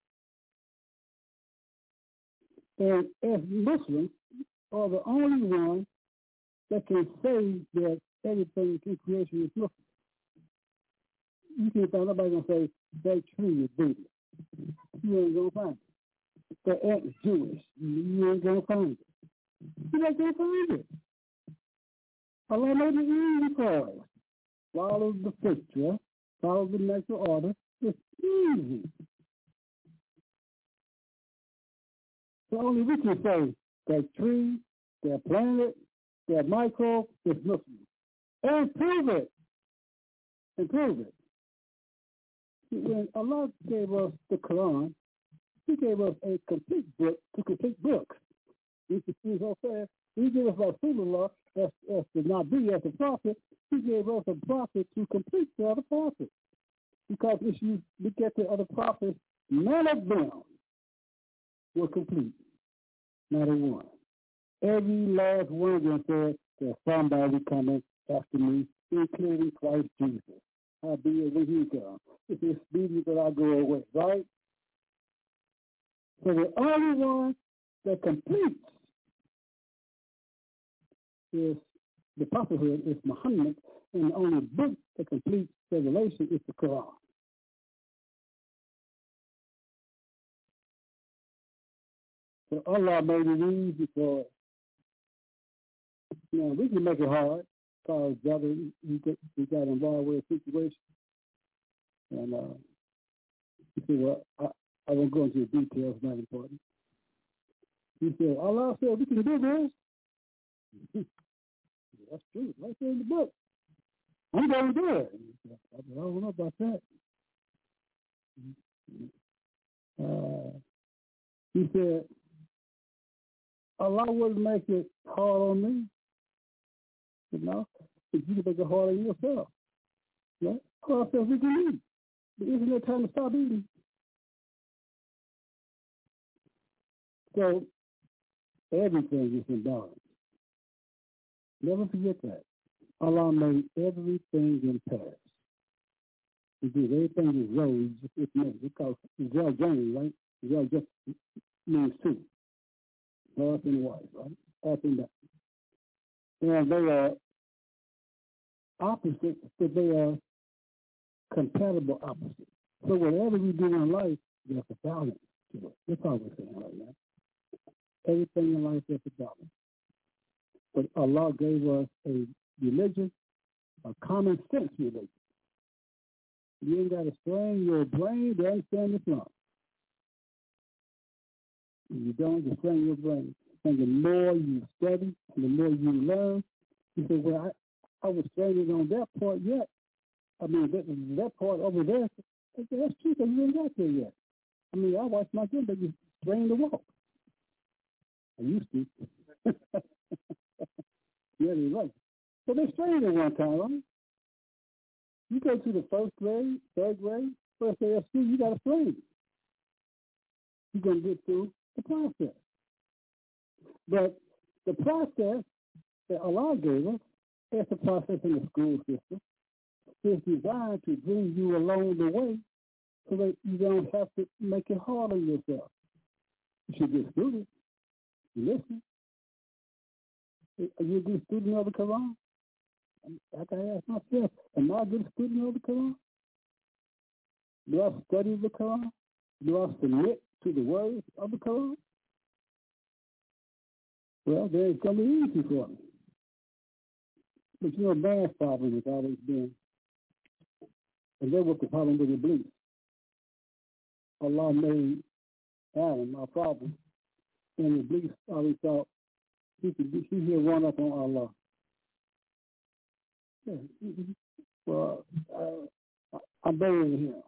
S3: it. And as Muslims are the only ones that can say that everything in creation is Muslim. You can't find nobody going to say that tree is Buddhist. You ain't going to find it. The ant is Jewish. You ain't going to find it. You're not going to find it. Allah made it easy for us. Follow the picture, follow the natural order. It's easy. So only we can say that tree, that planet, that microbe is Muslim. And prove it. And prove it. When Allah gave us the Quran, He gave us a complete book to complete books. You can see so fast. He gave us Rasulullah as, as the Nabi, as the prophet. He gave us a prophet to complete the other prophets. Because if you look at the other prophets, none of them were complete. Not a one. Every last one of them said, there's somebody coming after me, including Christ Jesus. I'll be when he comes. It's expedient that I go away, right? So the only one that completes is the prophethood is Muhammad, and the only book that completes revelation is the Quran. So Allah made it easy for us. You know, we can make it hard because brother, he got, he got involved with a situation. And uh, he said, well, I, I won't go into the details, not important. He said, Allah said, we can do this. That's true. Right there in the book. I'm going to do it. Said, I don't know about that. Uh, he said, Allah wouldn't make it hard on me. You know, if you can make it hard on yourself. Right? Allah says we can eat. But isn't there time to stop eating? So everything is in balance. Never forget that. Allah made everything in pairs. He did everything is rows. It's made. It's called Zel Journey, right? Zel just means two. North and white, right? Up and down. And they are opposites, but they are compatible opposites. So whatever we do in life, there's a balance to it. That's all we're saying right now. Everything in life has a balance. But Allah gave us a religion, a common sense religion. You ain't got to strain your brain to understand Islam. You don't just strain your brain. And the more you study, and the more you learn, you say, well, I, I was straining on that part yet. I mean, that, that part over there, I say, that's true, because you ain't got there yet. I mean, I watched my grandbaby train to walk. I used to. Yeah, they're right. So they trained at one time, right? You go to the first grade, third grade, first day of school, you got to train. You're going to get through the process. But the process that Allah gave us, as the process in the school system, is designed to bring you along the way so that you don't have to make it hard on yourself. You should get students. You listen. Are you a good student of the Quran? I got to ask myself, am I a good student of the Quran? Do I study the Quran? Do I submit to the words of the Quran? Well, then it's going to be easy for me. But you know, man's problem has always been, and that was the problem with Iblis. Allah made Adam our problem, and Iblis always thought he could be, he had one up on Allah. Yeah, well, uh, I'm better than him.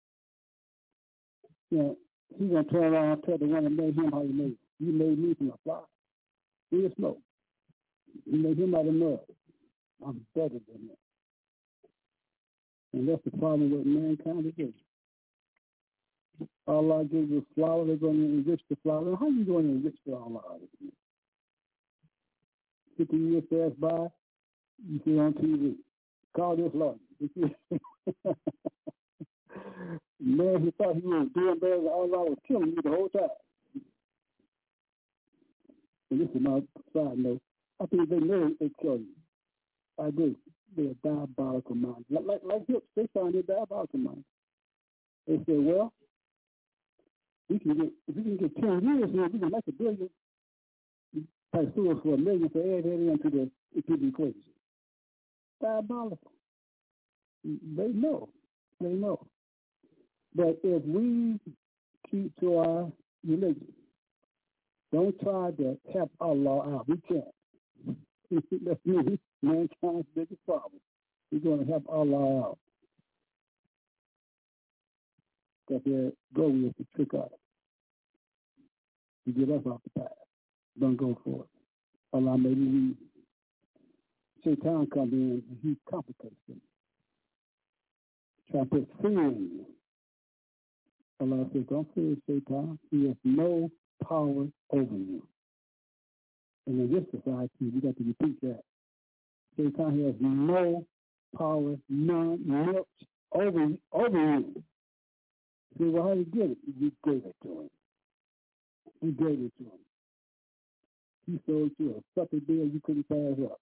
S3: You know, he's going to turn around and tell the one that made him how he made him. You made me from a fly. In the smoke. You made him out of mud. I'm better than him. And that's the problem with mankind today. Allah gives you flour, they're going to enrich the flour. How are you going to enrich the Allah? fifty years pass by, you see on T V. Call this lawyer. Man, he thought he was doing better than Allah was killing you the whole time. And this is my side note. I think they know they kill you. I do. They're diabolical minds. Like, like, like hips, they find their diabolical minds. They say, well, we can get, if we can get ten years here, we can make a billion. Type sue us for a million for adding into the, into the equation. Diabolical. They know. They know. But if we keep to our religion, don't try to help Allah out. We can't. That's me. Mankind's biggest problem. We're going to help Allah out. Because their goal is to trick us, to get us off the path. Don't go for it. Allah, maybe we, Shaitan comes in and he complicates things. Try to put fear in you. Allah says, don't fear Shaitan. He has no power over you. And in this society, we got to repeat that. Shaitan has no power, none, much over, over you. See, well, how you get it? You gave it to him. You gave it to him. He sold you a sucker bill you couldn't pass up.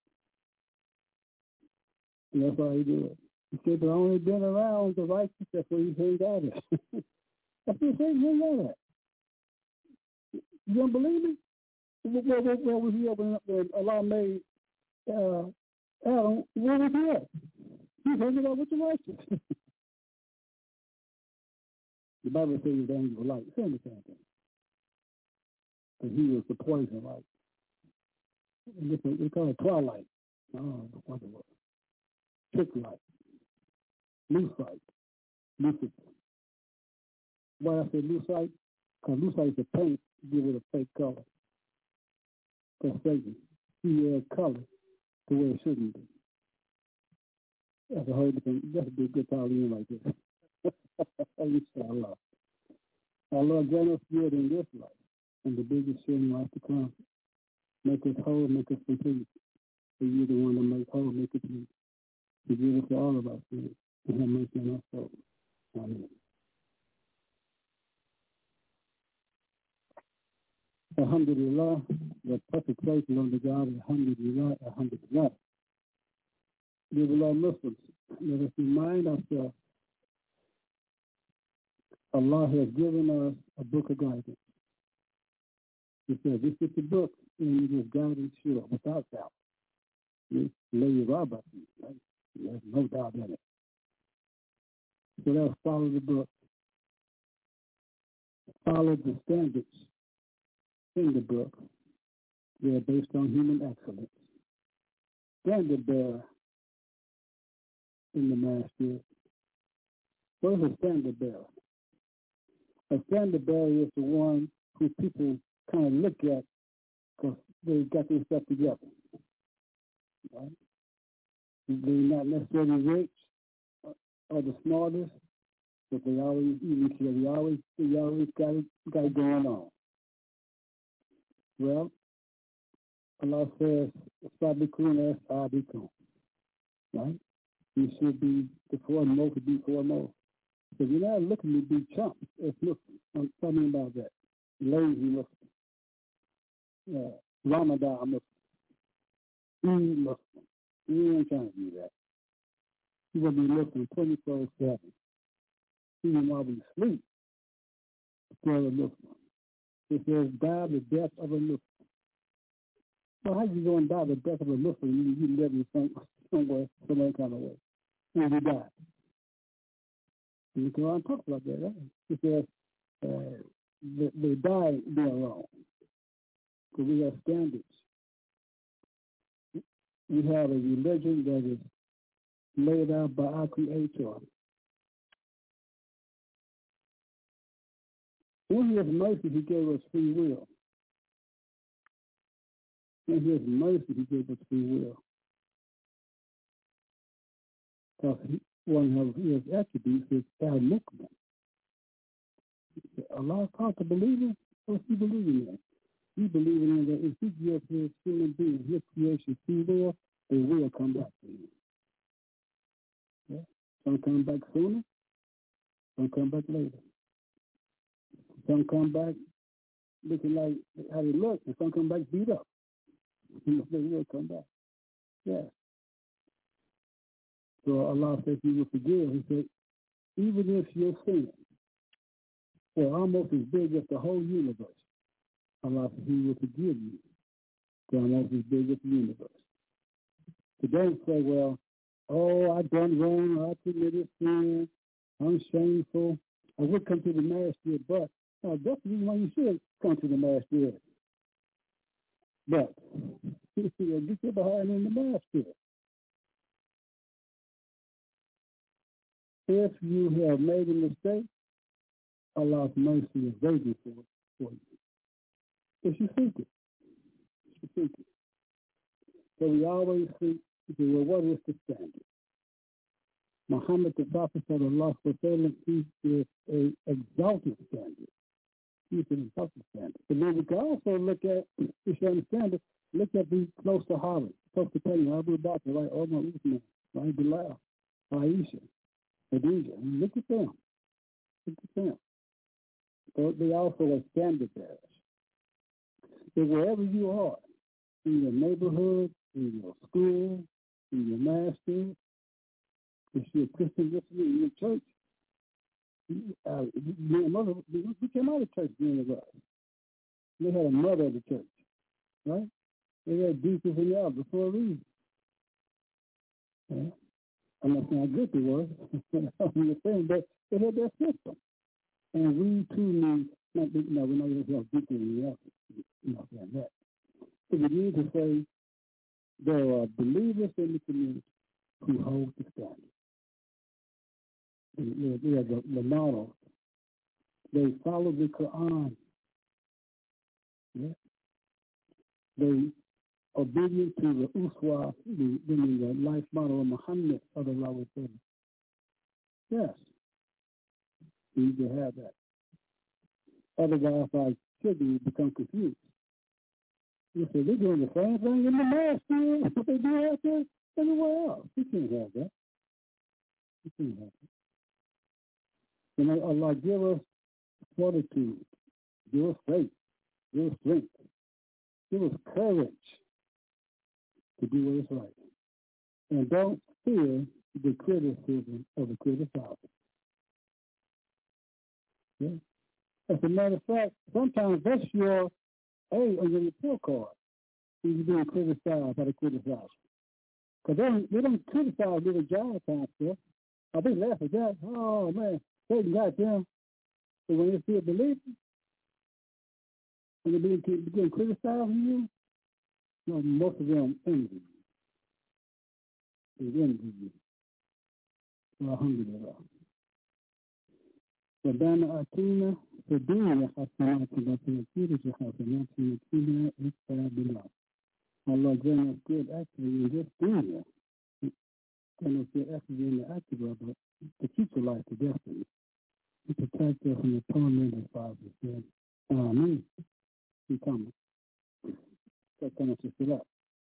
S3: And that's all he did. He said, but I only been around the righteous. That's where he hang out at. That's where he hang out at. You don't believe me? Where, where, where was he when, when Allah made uh, Adam? Where was he at? He was hanging out with the righteous. The Bible says the angel of light. Saying the same thing. But he was the poison light. And this, they call it twilight. Oh, what it was. Trick light. Lucite. Lucifer. Why I say lucite? Because lucite is a paint to give it a fake color. Because Satan, he adds color to where it shouldn't be. That's a whole different, that's a big good power in like this. Allah. Allah grant us good in this life and the biggest share in life to come. Make us whole, make us complete. For you the one to make whole, make it complete. Forgive us for all of our sins and have mercy on our souls. Amen. Alhamdulillah, the perfect place is on the God. Alhamdulillah, alhamdulillah. Dear beloved Muslims, let us remind ourselves Allah has given us a book of guidance. He said, this is the book, and it is guidance sure, without doubt. Lay your right? There's no doubt in it. So let's follow the book. Follow the standards in the book. They are based on human excellence. Standard bearer in the master. What is a standard bearer? A standard bearer is the one who people kind of look at because they got their stuff together. Right? They're not necessarily rich or the smartest, but they always, even so they always, they always got it, got it going on. Well, Allah says, "Sabikun as sabikun," right? You should be the foremost to be foremost. So you're not looking to be chumps as Muslims. I'm talking about that. Lazy Muslims. Uh, Ramadan Muslims. Eid Muslims. You ain't trying to do that. You're going to be looking twenty-four seven. Even while we sleep, for a Muslim. It says, die the death of a Muslim. Well, how you going to die the death of a Muslim? You, you live in some, somewhere, some other kind of way. And you die. And the Quran talks about that, right? It says, uh, they, they die being wrong. Because we have standards. We have a religion that is laid out by our Creator. In His mercy, He gave us free will. In His mercy, He gave us free will. Because one of His attributes is al-Mukmin. Allah taught the believer, what's he believing in? He believing in that if he gives his human being, his creation free will, they will come back to him. Yeah? Some come back sooner, some come back later. Some come back looking like how they look, and some come back beat up. They will come back. Yeah. So Allah says he will forgive. He said, even if your sin were almost as big as the whole universe, Allah says he will forgive you. They're almost as big as the universe. So don't say, well, oh, I done wrong, I committed sin, I'm shameful. I would come to the master, but uh, that's the reason why you should come to the master. But get your behind in the master. If you have made a mistake, Allah's mercy is waiting for, for you. If you think it, if you think it. So we always think, well, what is the standard? Muhammad, the Prophet sallallahu alaihi wasallam, he is a exalted standard. He's an exalted standard. But then we can also look at, if you understand it, look at the close to Harvard, close to Penny, Abu Bakr, right? Omar Usman, right? Bilal, Aisha, Khadija. Look at them. Look at them. So they also are standard bearers. So wherever you are, in your neighborhood, in your school, in your master, if you're a Christian listening in your church, uh, your mother, we came out of church being of us. They had a mother of the church, right? They had deacons and elders for a reason. Yeah. I'm not saying how good they were, I'm just saying, but they had their system. And we too need, not, no, we're not going to have deacons and elders. We're not saying that. So we need to say there are believers in the community who hold the standard. They are the, the model. They follow the Quran. Yeah. They obedient to the Uswa, the, the, the life model of Muhammad sallallahu alaihi wasallam. Yes. We need to have that. Otherwise, our children become confused. You say they're doing the same thing in the master, what they do out there everywhere else. We can't have that. We can't have that. You know, Allah give us fortitude, give us faith, give us strength, give us courage to do what is right. And don't fear the criticism of the criticizers. Yeah? As a matter of fact, sometimes that's your A on your report card when you're being criticized by the criticizers. Because they don't, they don't criticize little job time stuff. Oh, they laugh at that. Oh, man, Satan got them. So when they see a believer, and they begin, begin criticizing you, you know, most of them envy you. They envy you. So alhamdulillah. ربنا آتينا في الدنيا حسنة وفي الآخرة حسنة وقنا عذاب النار. Allah grant us good actually in this dunya. Grant us good actually in the afterlife, but the future life, the destiny. To protect us from the torment of Father said, Amen. He coming. So come and sit up.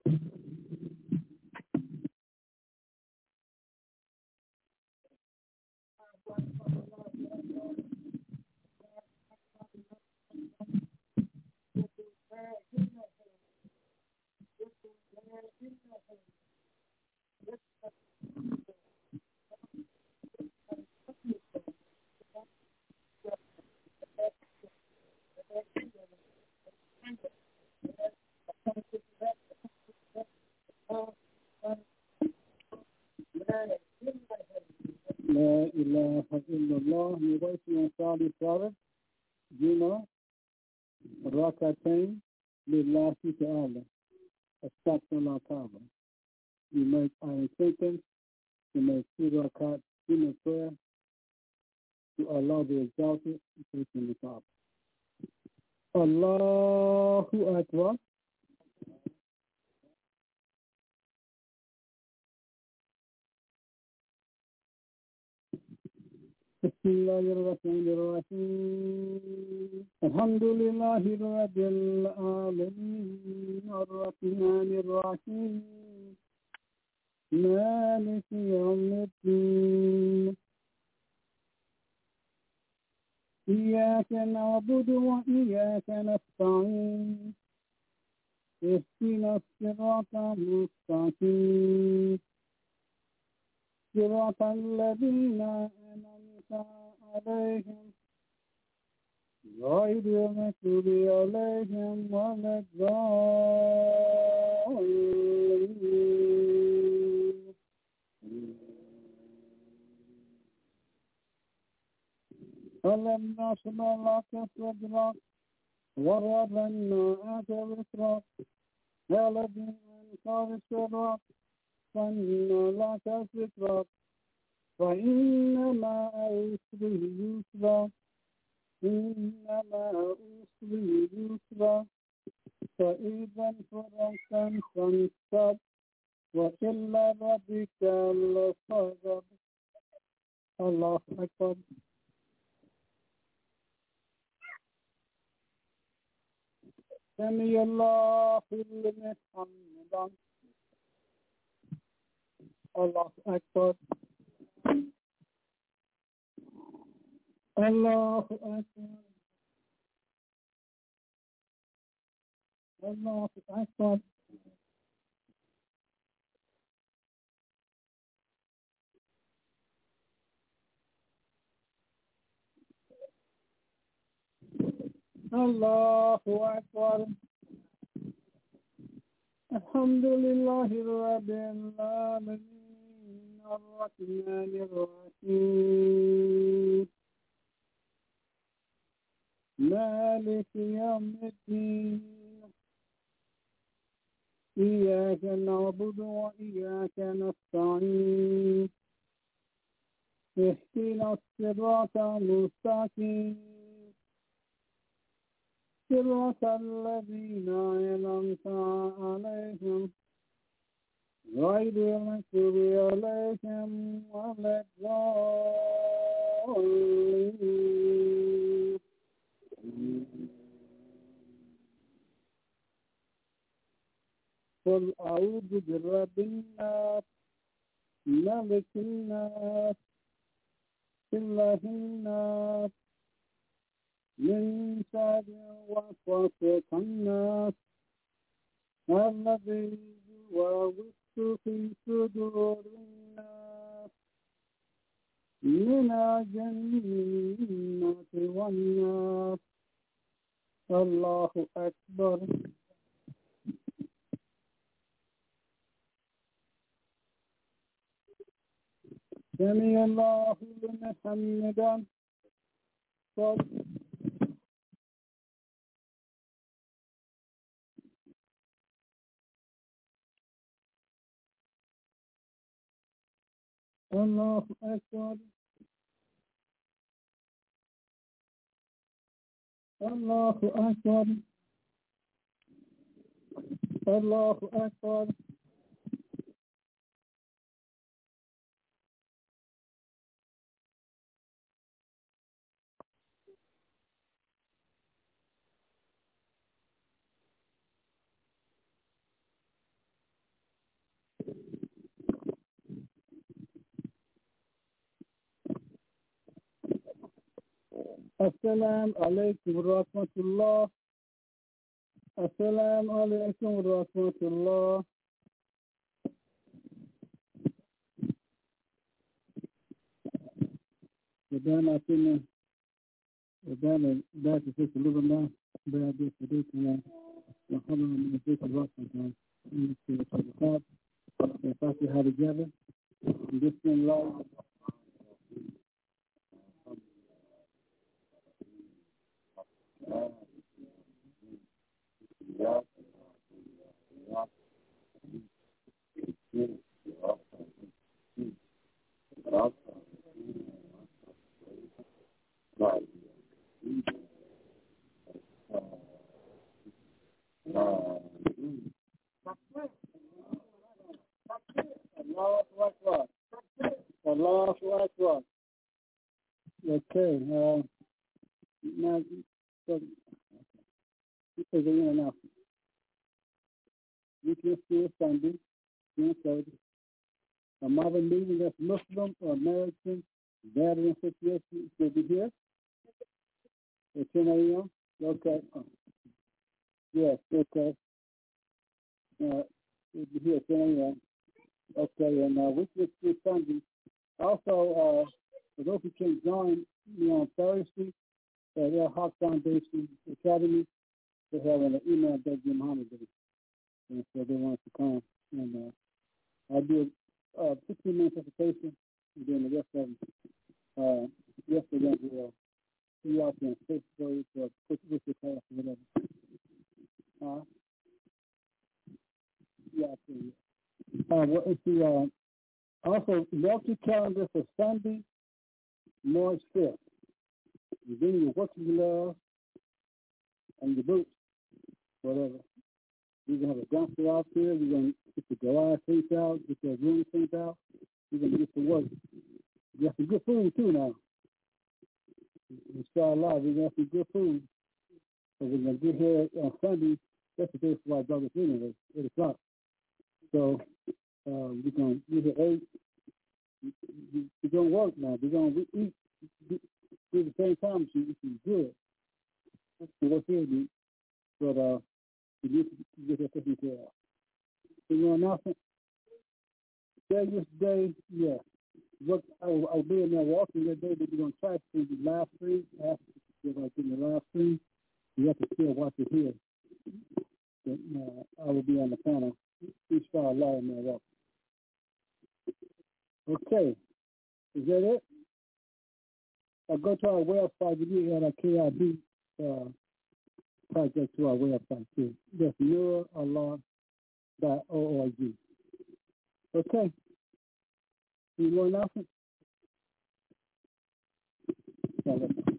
S3: لا إله إلا الله نويت صالح صالح جمعة ركعتين لله تعالى استغفر الله تعالى. You make our sentence, you make two rakat in prayer to Allah the Exalted, in the top. Allahu Akbar. بسم الله الرحمن الرحيم الحمد لله رب العالمين الرحمن الرحيم مالك يوم الدين إياك نعبد وإياك نستعين اهدنا الصراط المستقيم صراط الذين أنعمت عليهم غير المغضوب عليهم ولا الضالين ألم نشرح لك صدرك ووضعنا عنك وزرك الذي أنقض ظهرك فإن لك ذكرك فإن مع العسر يسرا إن مع العسر يسرا فإذا فرغت فانصب وإلى ربك الفرغ الله أكبر سمع الله لمن حمده الله أكبر الله أكبر الله أكبر الله أكبر الحمد لله رب العالمين الرحمن الرحيم مالك يوم الدين إياك نعبد وإياك نستعين اهدنا الصراط المستقيم صراط الذين أنعمت عليهم غير المغضوب عليهم ولا الضالين قل أعوذ برب الناس ملك الناس إله الناس من شر وسوسة الناس الذي يوسوس في صدور الناس من الجنة والناس الله أكبر سمع الله لمن حمده الله أكبر الله أكبر الله أكبر السلام عليكم ورحمة الله السلام عليكم ورحمة الله بدانا فينا بدانا ذات في قلوبنا بعد صديقنا وخبر من صديق الوقت من الصدقات وفاتحة رجالة بسم الله الله أكبر الله أكبر this year Sunday, June thirtieth. A mother meeting that's Muslim or American Veteran Association will be here at ten a.m. Okay. Oh. Yes, okay. Uh, we'll be here at ten a.m. Okay, and uh, we this this Sunday. Also, uh, for those who can join me on Thursday at El Haq Foundation Academy, they're having an email that Jim Muhammad Day. And so they want to come. And uh, I'll do a uh, fifteen minute presentation, and then the rest of them, uh, yesterday we'll see you out there in Facebook or put with your class or whatever. Uh, yeah, I see you. Uh, well, it's the, uh, also, mark your calendar for Sunday, March fifth. You bring your working gloves and your boots, whatever. We're going to have a dumpster out there. We're going to get the garage things out, get the room things out. We're going to get to work. We got some good food, too, now. Inshallah, we're going to have some good food. So we're going to get here on Sunday. That's the day for our brother's meeting, eight o'clock. So um, we're going to get here eight. We're going to work now. We're going to eat at the same time, which is good. That's what's here, dude. But uh, we need to get that taken care of. So, you know, announcement? This day, yeah. Look, I will, I'll be in there walking that day, but we're going to try to do the live stream. After if I get the live stream, you have to still watch it here. But, uh, I will be on the panel. Each star live in there walking. Okay. Is that it? I'll go to our website. We do have a K I B uh, project to our website, too. That's nur allah dot org. Okay. Any more announcements? Yeah,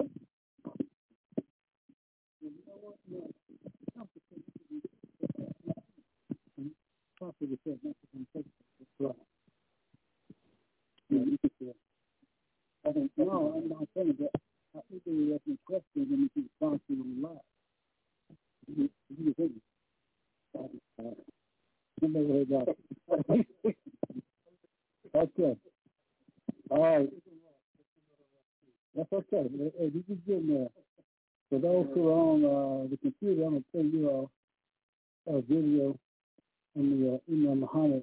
S3: you can see it. I think, no, I'm not saying that. I think they have some questions and you can respond to them live. You can think it. I never heard that. Okay. All right. That's okay. Hey, you can get in there. For those who are on uh, the computer, I'm going to send you a, a video on the uh, Imam Muhammad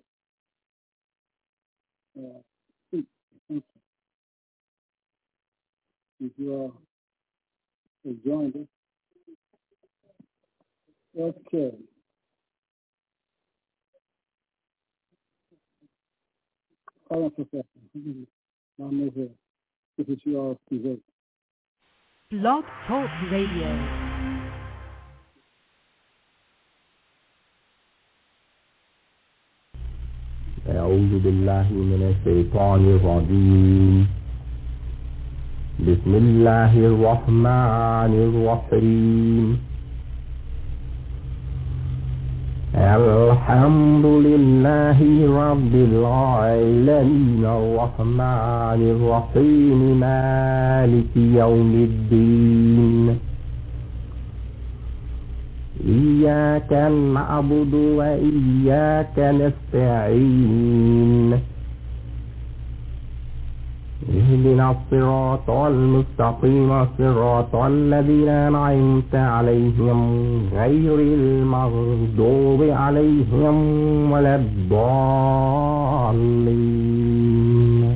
S3: uh, speech. Thank you. If you all have joined us. Okay. Hold on for a second. My name is here. This is you all to
S1: Blog Talk Radio.
S9: أعوذ بالله من الشيطان الرجيم بسم الله الرحمن الرحيم الحمد لله رب العالمين الرحمن الرحيم مالك يوم الدين إياك نعبد وإياك نستعين اهدنا الصراط المستقيم صراط الذين أنعمت عليهم غير المغضوب عليهم ولا الضالين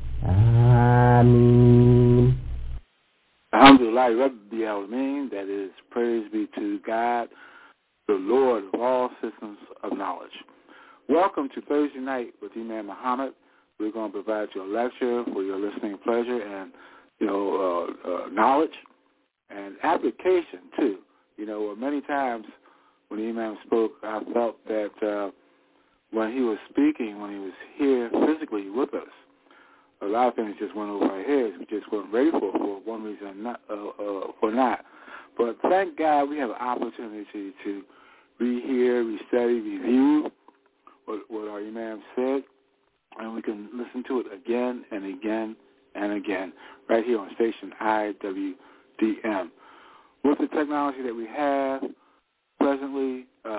S9: آمين.
S10: Alhamdulillah Rabbil Alameen, that is, praise be to God, the Lord of all systems of knowledge. Welcome to Thursday night with Imam Muhammad. We're going to provide you a lecture for your listening pleasure and, you know, uh, uh, knowledge and application, too. You know, many times when the Imam spoke, I felt that uh, when he was speaking, when he was here physically with us, a lot of things just went over our heads. We just weren't ready for for one reason or not. Uh, uh, or not. But thank God we have an opportunity to rehear, restudy, review what, what our Imam said, and we can listen to it again and again and again right here on station I W D M. With the technology that we have presently, uh, you can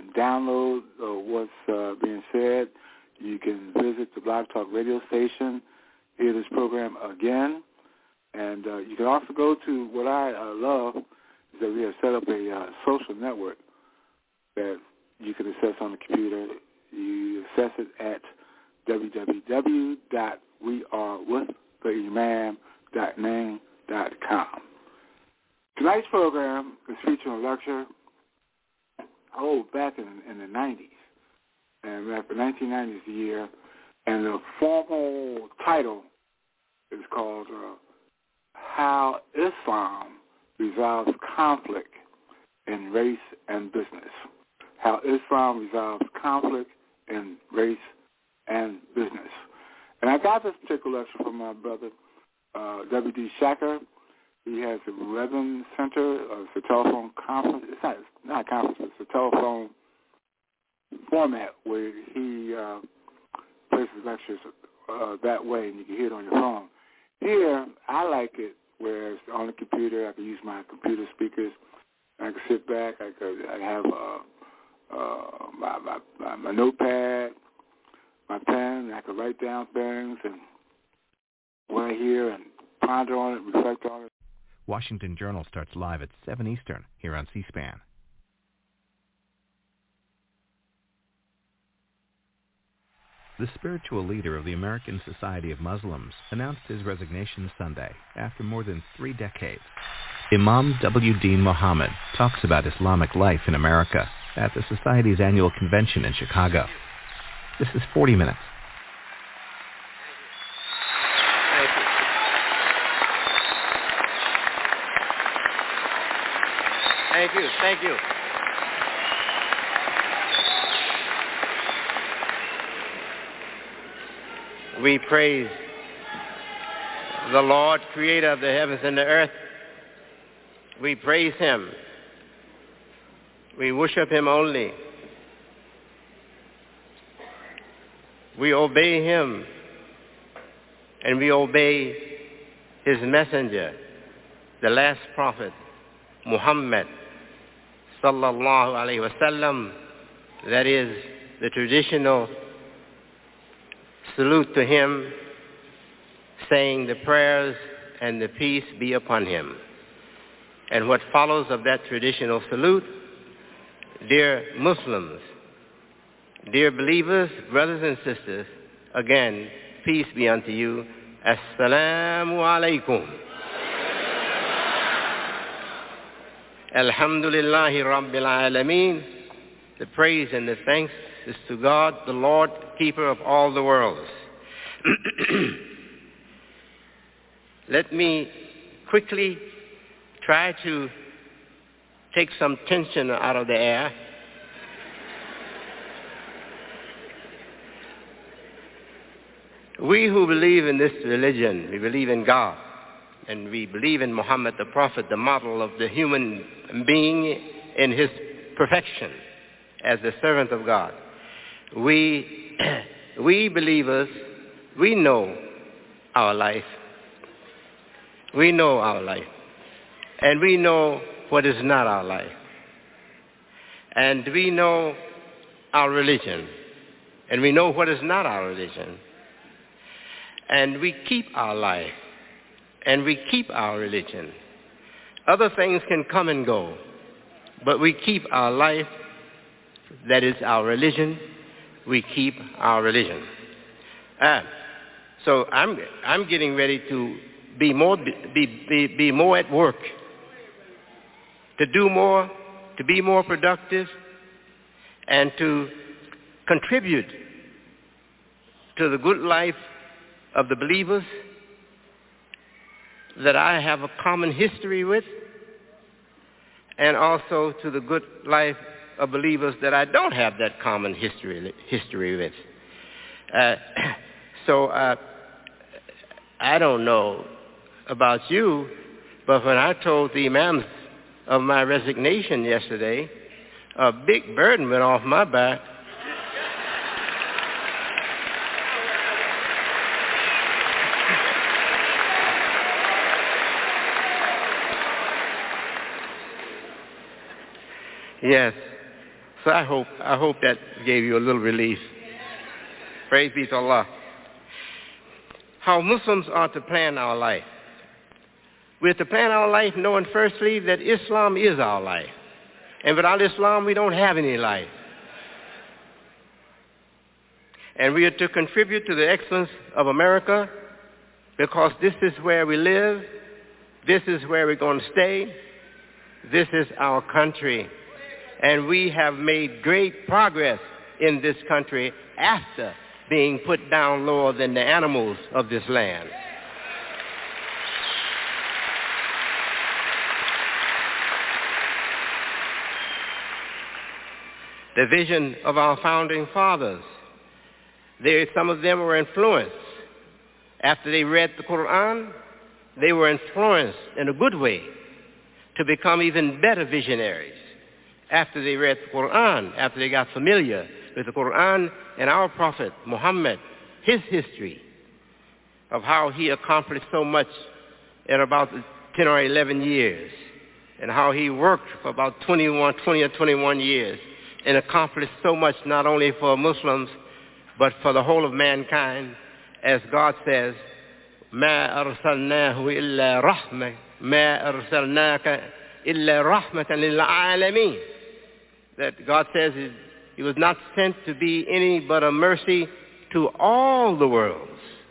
S10: can download uh, what's uh, being said. You can visit the Blog Talk radio station, hear this program again. And uh, you can also go to what I uh, love is that we have set up a uh, social network that you can access on the computer. You access it at w w w dot we are with the imam dot name dot com. Tonight's program is featuring a lecture oh back in, in the nineties, and back in nineteen ninety is the year, and the formal title is called uh, How Islam Resolves Conflict in Race and Business. How Islam Resolves Conflict in Race and Business. And I got this particular lecture from my brother, uh, W D Shacker. He has a Reverend Center. Uh, it's a telephone conference. It's not, not a conference, but it's a telephone format where he uh, places lectures uh, that way, and you can hear it on your phone. Here, I like it where it's on the computer. I can use my computer speakers. I can sit back. I could I have uh, uh, my, my, my, my notepad, my pen. I can write down things and what I hear and ponder on it, reflect on it.
S7: Washington Journal starts live at seven Eastern here on C-SPAN. The spiritual leader of the American Society of Muslims announced his resignation Sunday after more than three decades. Imam W. Deen Muhammad talks about Islamic life in America at the Society's annual convention in Chicago. This is forty minutes.
S11: Thank you. Thank you. We praise the Lord, creator of the heavens and the earth. We praise him. We worship him only. We obey him, and we obey his messenger, the last prophet, Muhammad sallallahu alayhi wasallam. That is the traditional salute to him, saying the prayers and the peace be upon him. And what follows of that traditional salute, dear Muslims, dear believers, brothers and sisters, again, peace be unto you. Assalamu alaikum. Alhamdulillahi Rabbil Alameen. The praise and the thanks is to God, the Lord, keeper of all the worlds. Let me quickly try to take some tension out of the air. We who believe in this religion, we believe in God, and we believe in Muhammad the Prophet, the model of the human being in his perfection as the servant of God. We, we believers, we know our life. We know our life. And we know what is not our life. And we know our religion. And we know what is not our religion. And we keep our life. And we keep our religion. Other things can come and go. But we keep our life. That is our religion. We keep our religion. Uh, so I'm I'm getting ready to be more be, be be more at work, to do more, to be more productive, and to contribute to the good life of the believers that I have a common history with, and also to the good life of believers that I don't have that common history history with. Uh, so uh, I don't know about you, but when I told the imams of my resignation yesterday, a big burden went off my back. Yes. So I hope, I hope that gave you a little relief. Praise be to Allah. How Muslims are to plan our life. We're to plan our life knowing firstly that Islam is our life. And without Islam, we don't have any life. And we are to contribute to the excellence of America because this is where we live. This is where we're going to stay. This is our country. And we have made great progress in this country after being put down lower than the animals of this land. The vision of our founding fathers, there, some of them were influenced. After they read the Quran, they were influenced in a good way to become even better visionaries. After they read the Quran, after they got familiar with the Quran and our Prophet Muhammad, his history of how he accomplished so much in about ten or eleven years, and how he worked for about twenty-one, twenty or twenty-one years and accomplished so much not only for Muslims but for the whole of mankind, as God says, مَا أَرْسَلْنَاهُ إِلَّا رَحْمَةً مَا أَرْسَلْنَاكَ إِلَّا رَحْمَةً لِلْعَالَمِينَ. That God says he was not sent to be any but a mercy to all the worlds.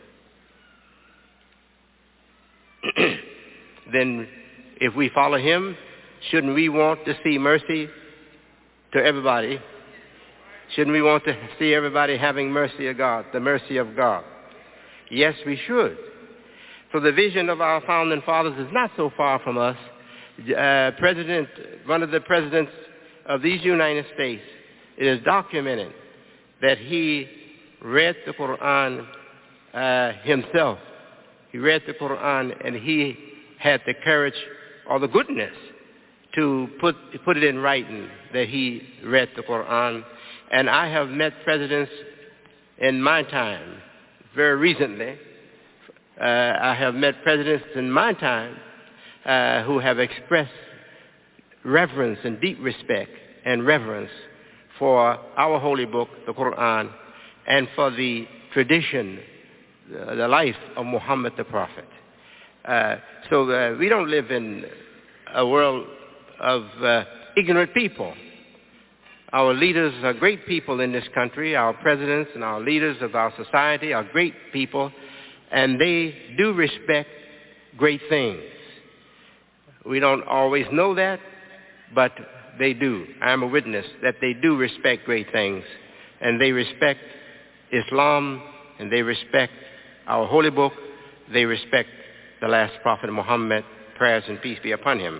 S11: Then if we follow him, shouldn't we want to see mercy to everybody? Shouldn't we want to see everybody having mercy of God, the mercy of God? Yes, we should. So the vision of our founding fathers is not so far from us. Uh, President, one of the presidents of these United States, it is documented that he read the Quran uh, himself. He read the Quran and he had the courage or the goodness to put, put it in writing that he read the Quran. And I have met presidents in my time, very recently. Uh, I have met presidents in my time uh, who have expressed reverence and deep respect and reverence for our holy book, the Quran, and for the tradition, the, the life of Muhammad the Prophet. Uh, so uh, we don't live in a world of uh, ignorant people. Our leaders are great people in this country. Our presidents and our leaders of our society are great people, and they do respect great things. We don't always know that, but they do. I'm a witness that they do respect great things, and they respect Islam, and they respect our holy book. They respect the last prophet Muhammad, prayers and peace be upon him.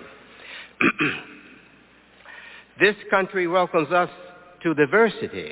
S11: This country welcomes us to diversity.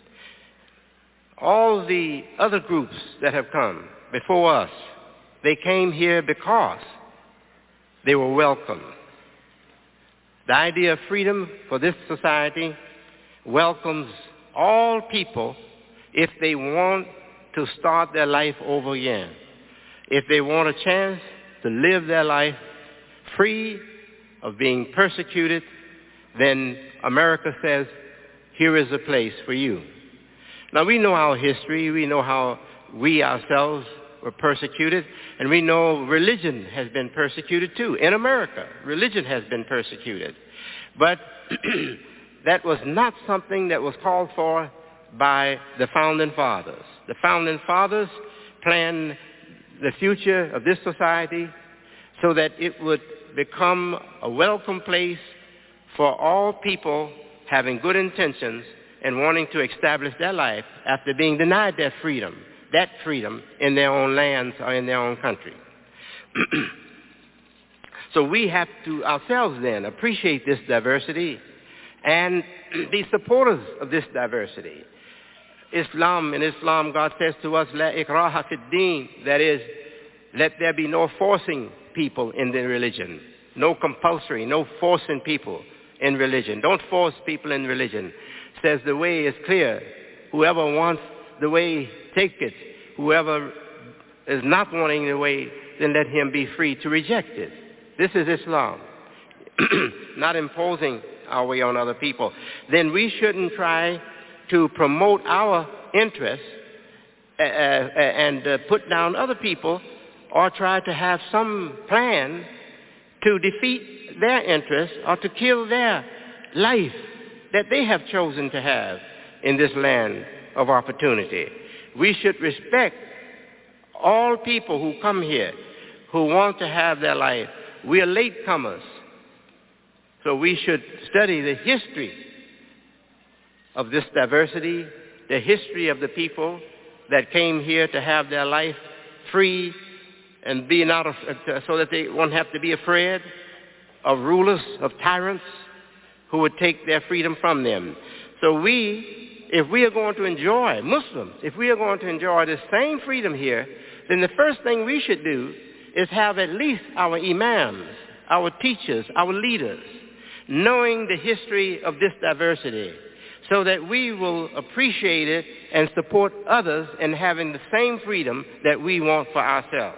S11: All the other groups that have come before us, they came here because they were welcome. The idea of freedom for this society welcomes all people if they want to start their life over again, if they want a chance to live their life free of being persecuted. Then America says, here is a place for you. Now, we know our history. We know how we ourselves were persecuted. And we know religion has been persecuted too. In America, religion has been persecuted. But that was not something that was called for by the founding fathers. The founding fathers planned the future of this society so that it would become a welcome place for all people having good intentions and wanting to establish their life after being denied their freedom, that freedom in their own lands or in their own country. So we have to ourselves then appreciate this diversity and be supporters of this diversity. Islam, in Islam, God says to us, La ikraha fid deen, that is, let there be no forcing people in the religion, no compulsory, no forcing people in religion. Don't force people in religion. Says the way is clear. Whoever wants the way, take it. Whoever is not wanting the way, then let him be free to reject it. This is Islam. Not imposing our way on other people, then we shouldn't try to promote our interests uh, uh, and uh, put down other people, or try to have some plan to defeat their interests or to kill their life that they have chosen to have in this land of opportunity. We should respect all people who come here who want to have their life. We are latecomers, so we should study the history of this diversity, the history of the people that came here to have their life free and be not af- so that they won't have to be afraid of rulers, of tyrants who would take their freedom from them. So we, if we are going to enjoy, Muslims, if we are going to enjoy the same freedom here, then the first thing we should do is have at least our imams, our teachers, our leaders, knowing the history of this diversity, so that we will appreciate it and support others in having the same freedom that we want for ourselves.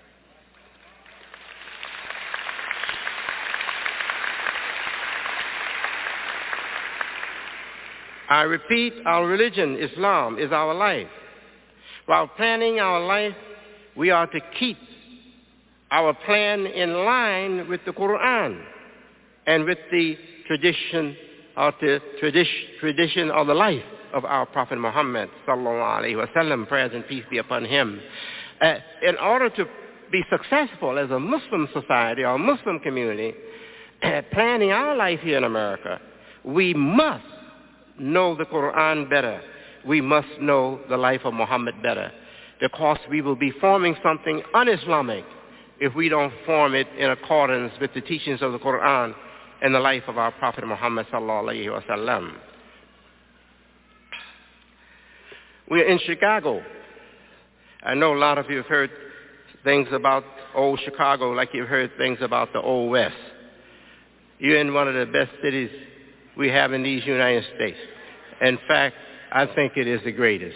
S11: I repeat, our religion, Islam, is our life. While planning our life, we are to keep our plan in line with the Quran and with the tradition or the tradi- tradition or the life of our Prophet Muhammad sallallahu alaihi wasallam, prayers and peace be upon him. Uh, in order to be successful as a Muslim society or a Muslim community, uh, planning our life here in America, we must know the Quran better. We must know the life of Muhammad better, because we will be forming something un-Islamic if we don't form it in accordance with the teachings of the Quran and the life of our Prophet Muhammad sallallahu alaihi wasallam. We're in Chicago. I know a lot of you have heard things about old Chicago like you've heard things about the old West. You're in one of the best cities we have in these United States. In fact, I think it is the greatest.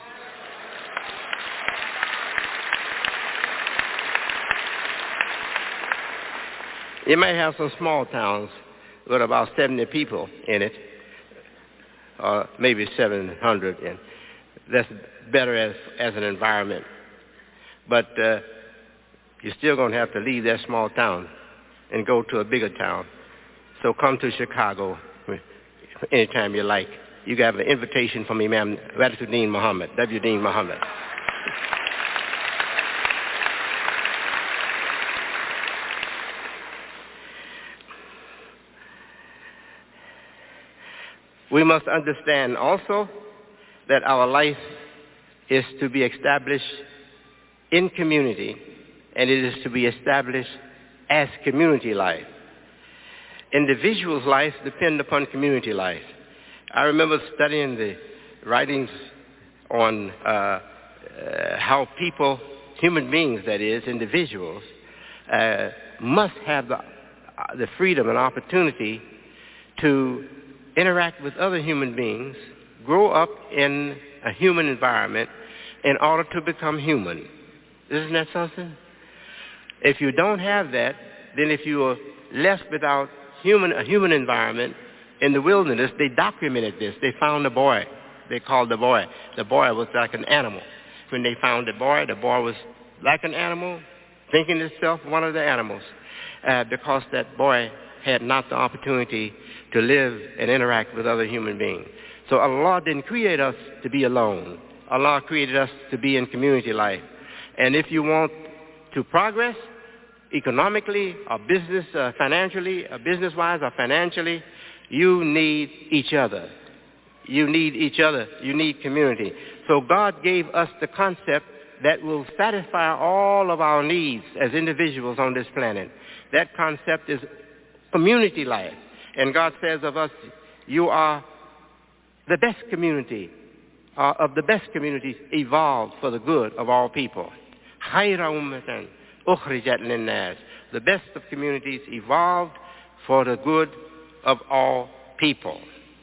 S11: You may have some small towns with about seventy people in it, or maybe seven hundred, and that's better as, as an environment. But uh, you're still going to have to leave that small town and go to a bigger town. So come to Chicago anytime you like. You have an invitation from Imam Wadaduddin Muhammad, W. Dean Muhammad. We must understand also that our life is to be established in community, and it is to be established as community life. Individuals' lives depend upon community life. I remember studying the writings on uh, uh, how people, human beings that is, individuals, uh, must have the, uh, the freedom and opportunity to interact with other human beings, grow up in a human environment in order to become human. Isn't that something? If you don't have that, then if you are left without human, a human environment in the wilderness, they documented this. They found a boy. They called the boy. The boy was like an animal. When they found the boy, the boy was like an animal, thinking itself one of the animals, uh, because that boy had not the opportunity to live and interact with other human beings. So Allah didn't create us to be alone. Allah created us to be in community life. And if you want to progress economically or business, uh, financially, or business-wise or financially, you need each other. You need each other. You need community. So God gave us the concept that will satisfy all of our needs as individuals on this planet. That concept is community life. And God says of us, you are the best community, uh, of the best communities evolved for the good of all people. خَيْرَ أُمَّةً أُخْرِجَتْ لِلنَّاسِ. The best of communities evolved for the good of all people.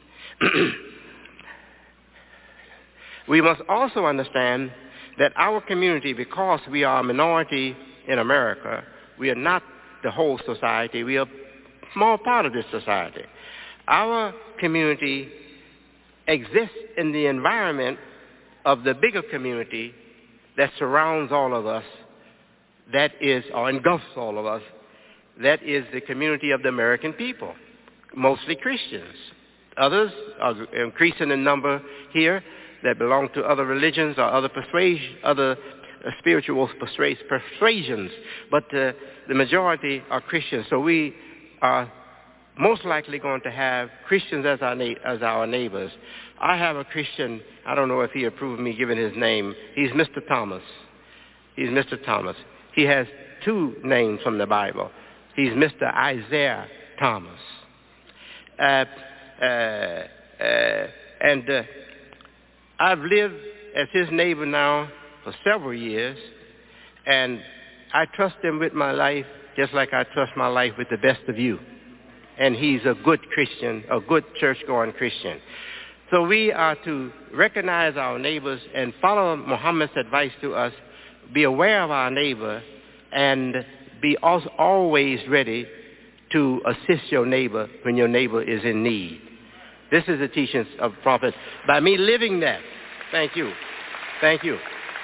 S11: We must also understand that our community, because we are a minority in America, we are not the whole society. We are a small part of this society. Our community exists in the environment of the bigger community that surrounds all of us, that is, or engulfs all of us, that is the community of the American people, mostly Christians. Others are increasing in number here that belong to other religions or other persuasion, other uh, spiritual persuas- persuasions, but uh, the majority are Christians. So we are most likely going to have Christians as our, na- as our neighbors. I have a Christian, I don't know if he approved me giving his name. He's Mister Thomas. He's Mister Thomas. He has two names from the Bible. He's Mister Isaiah Thomas. Uh, uh, uh, and uh, I've lived as his neighbor now for several years, and I trust him with my life just like I trust my life with the best of you. And he's a good Christian, a good church-going Christian. So we are to recognize our neighbors and follow Muhammad's advice to us, be aware of our neighbor, and be also always ready to assist your neighbor when your neighbor is in need. This is the teachings of the Prophet. By me living that, thank you, thank you.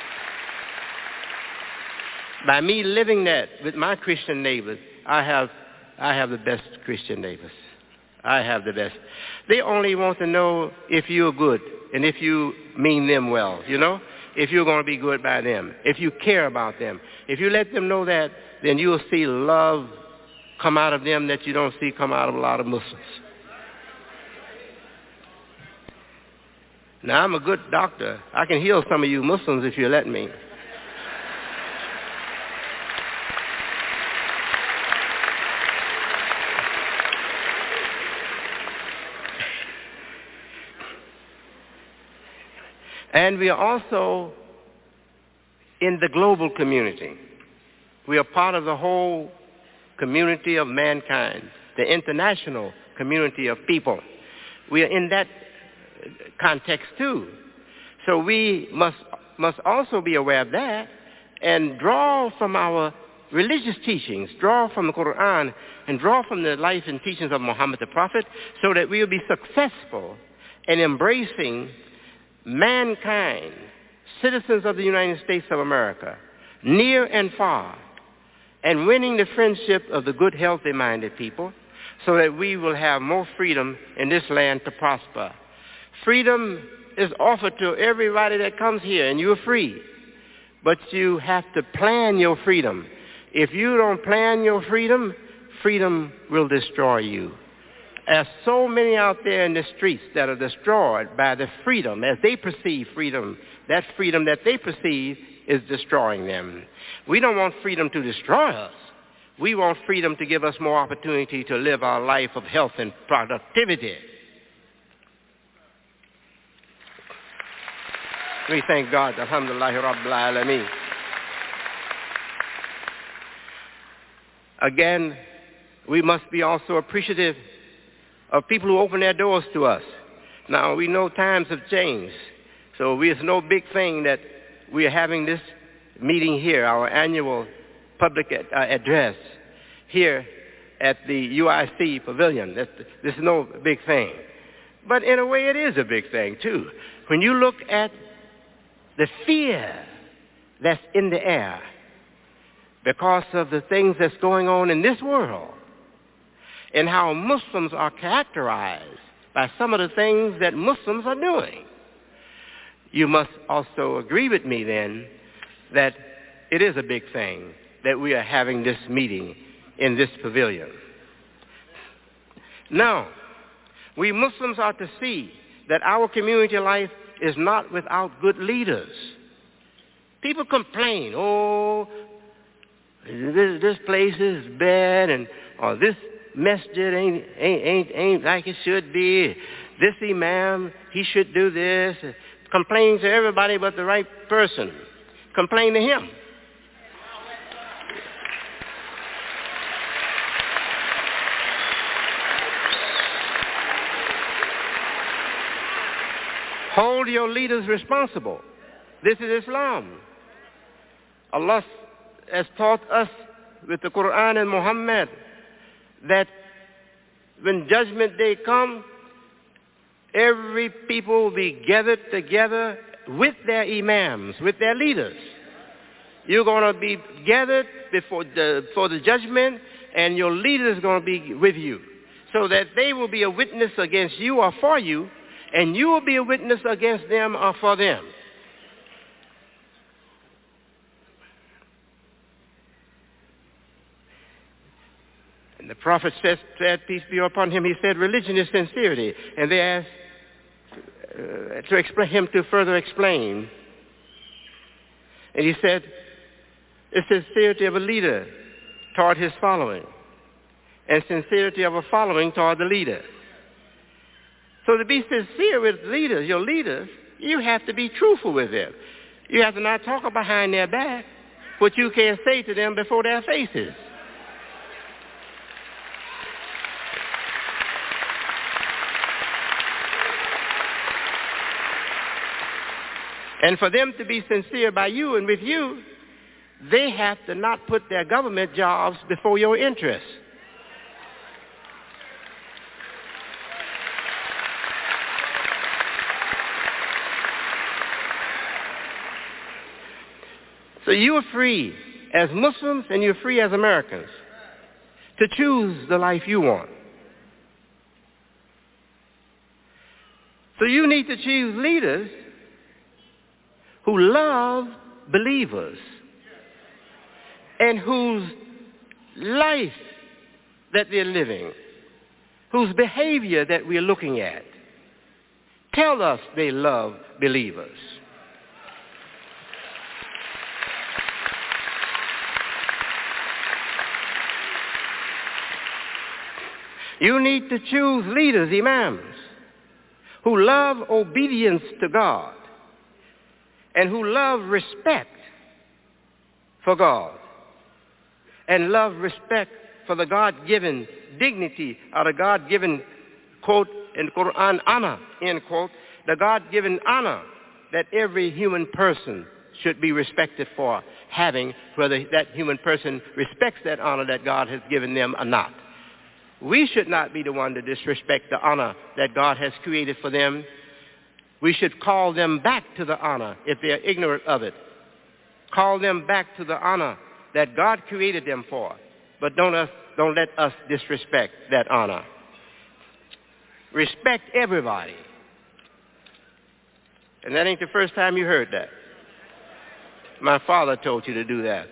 S11: By me living that with my Christian neighbors, I have, I have the best Christian neighbors. I have the best. They only want to know if you're good and if you mean them well, you know, if you're going to be good by them, if you care about them. If you let them know that, then you'll see love come out of them that you don't see come out of a lot of Muslims. Now, I'm a good doctor. I can heal some of you Muslims if you let me. And we are also in the global community. We are part of the whole community of mankind, the international community of people. We are in that context too. So we must must also be aware of that and draw from our religious teachings, draw from the Quran, and draw from the life and teachings of Muhammad the Prophet so that we will be successful in embracing mankind, citizens of the United States of America, near and far, and winning the friendship of the good, healthy-minded people so that we will have more freedom in this land to prosper. Freedom is offered to everybody that comes here, and you're free. But you have to plan your freedom. If you don't plan your freedom, freedom will destroy you. There's so many out there in the streets that are destroyed by the freedom, as they perceive freedom. That freedom that they perceive is destroying them. We don't want freedom to destroy us. We want freedom to give us more opportunity to live our life of health and productivity. We thank God, alhamdulillah, rabbil alameen. Again, we must be also appreciative of people who open their doors to us. Now, we know times have changed, so it's no big thing that we are having this meeting here, our annual public ad- uh, address here at the U I C Pavilion. That's, this is no big thing. But in a way, it is a big thing, too. When you look at the fear that's in the air because of the things that's going on in this world, and how Muslims are characterized by some of the things that Muslims are doing, you must also agree with me then that it is a big thing that we are having this meeting in this pavilion. Now, we Muslims are to see that our community life is not without good leaders. People complain, oh, this, this place is bad, and or this masjid ain't, ain't, ain't, ain't like it should be. This imam, he should do this. Complain to everybody but the right person. Complain to him. Hold your leaders responsible. This is Islam. Allah has taught us with the Quran and Muhammad that when judgment day comes, every people will be gathered together with their imams, with their leaders. You're going to be gathered before the, for the judgment, and your leader is going to be with you, so that they will be a witness against you or for you, and you will be a witness against them or for them. And the prophet said, said, peace be upon him, he said, religion is sincerity. And they asked uh, to explain him to further explain. And he said, it's sincerity of a leader toward his following, and sincerity of a following toward the leader. So to be sincere with leaders, your leaders, you have to be truthful with them. You have to not talk behind their back what you can't say to them before their faces. And for them to be sincere by you and with you, they have to not put their government jobs before your interests. So you are free as Muslims, and you're free as Americans to choose the life you want. So you need to choose leaders who love believers and whose life that they're living, whose behavior that we're looking at, tell us they love believers. You need to choose leaders, imams, who love obedience to God and who love respect for God and love respect for the God-given dignity or the God-given, quote, in Quran, honor, end quote, the God-given honor that every human person should be respected for having, whether that human person respects that honor that God has given them or not. We should not be the one to disrespect the honor that God has created for them. We should call them back to the honor if they are ignorant of it. Call them back to the honor that God created them for. But don't, us, don't let us disrespect that honor. Respect everybody. And that ain't the first time you heard that. My father told you to do that.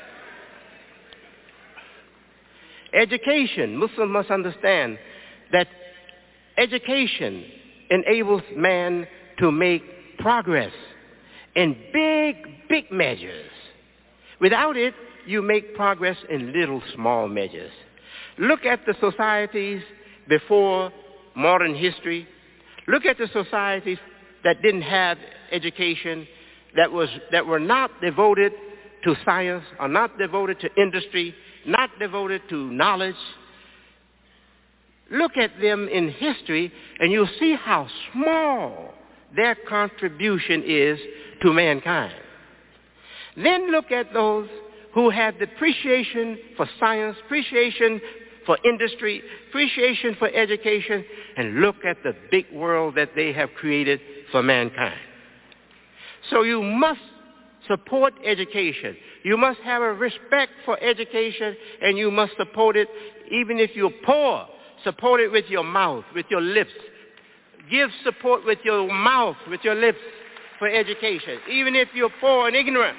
S11: Education. Muslims must understand that education enables man to make progress in big, big measures. Without it, you make progress in little, small measures. Look at the societies before modern history. Look at the societies that didn't have education, that was that were not devoted to science, or not devoted to industry, not devoted to knowledge. Look at them in history, and you'll see how small their contribution is to mankind. Then look at those who had the appreciation for science, appreciation for industry, appreciation for education, and look at the big world that they have created for mankind. So you must support education. You must have a respect for education, and you must support it even if you're poor. Support it with your mouth, with your lips. Give support with your mouth, with your lips for education, even if you're poor and ignorant.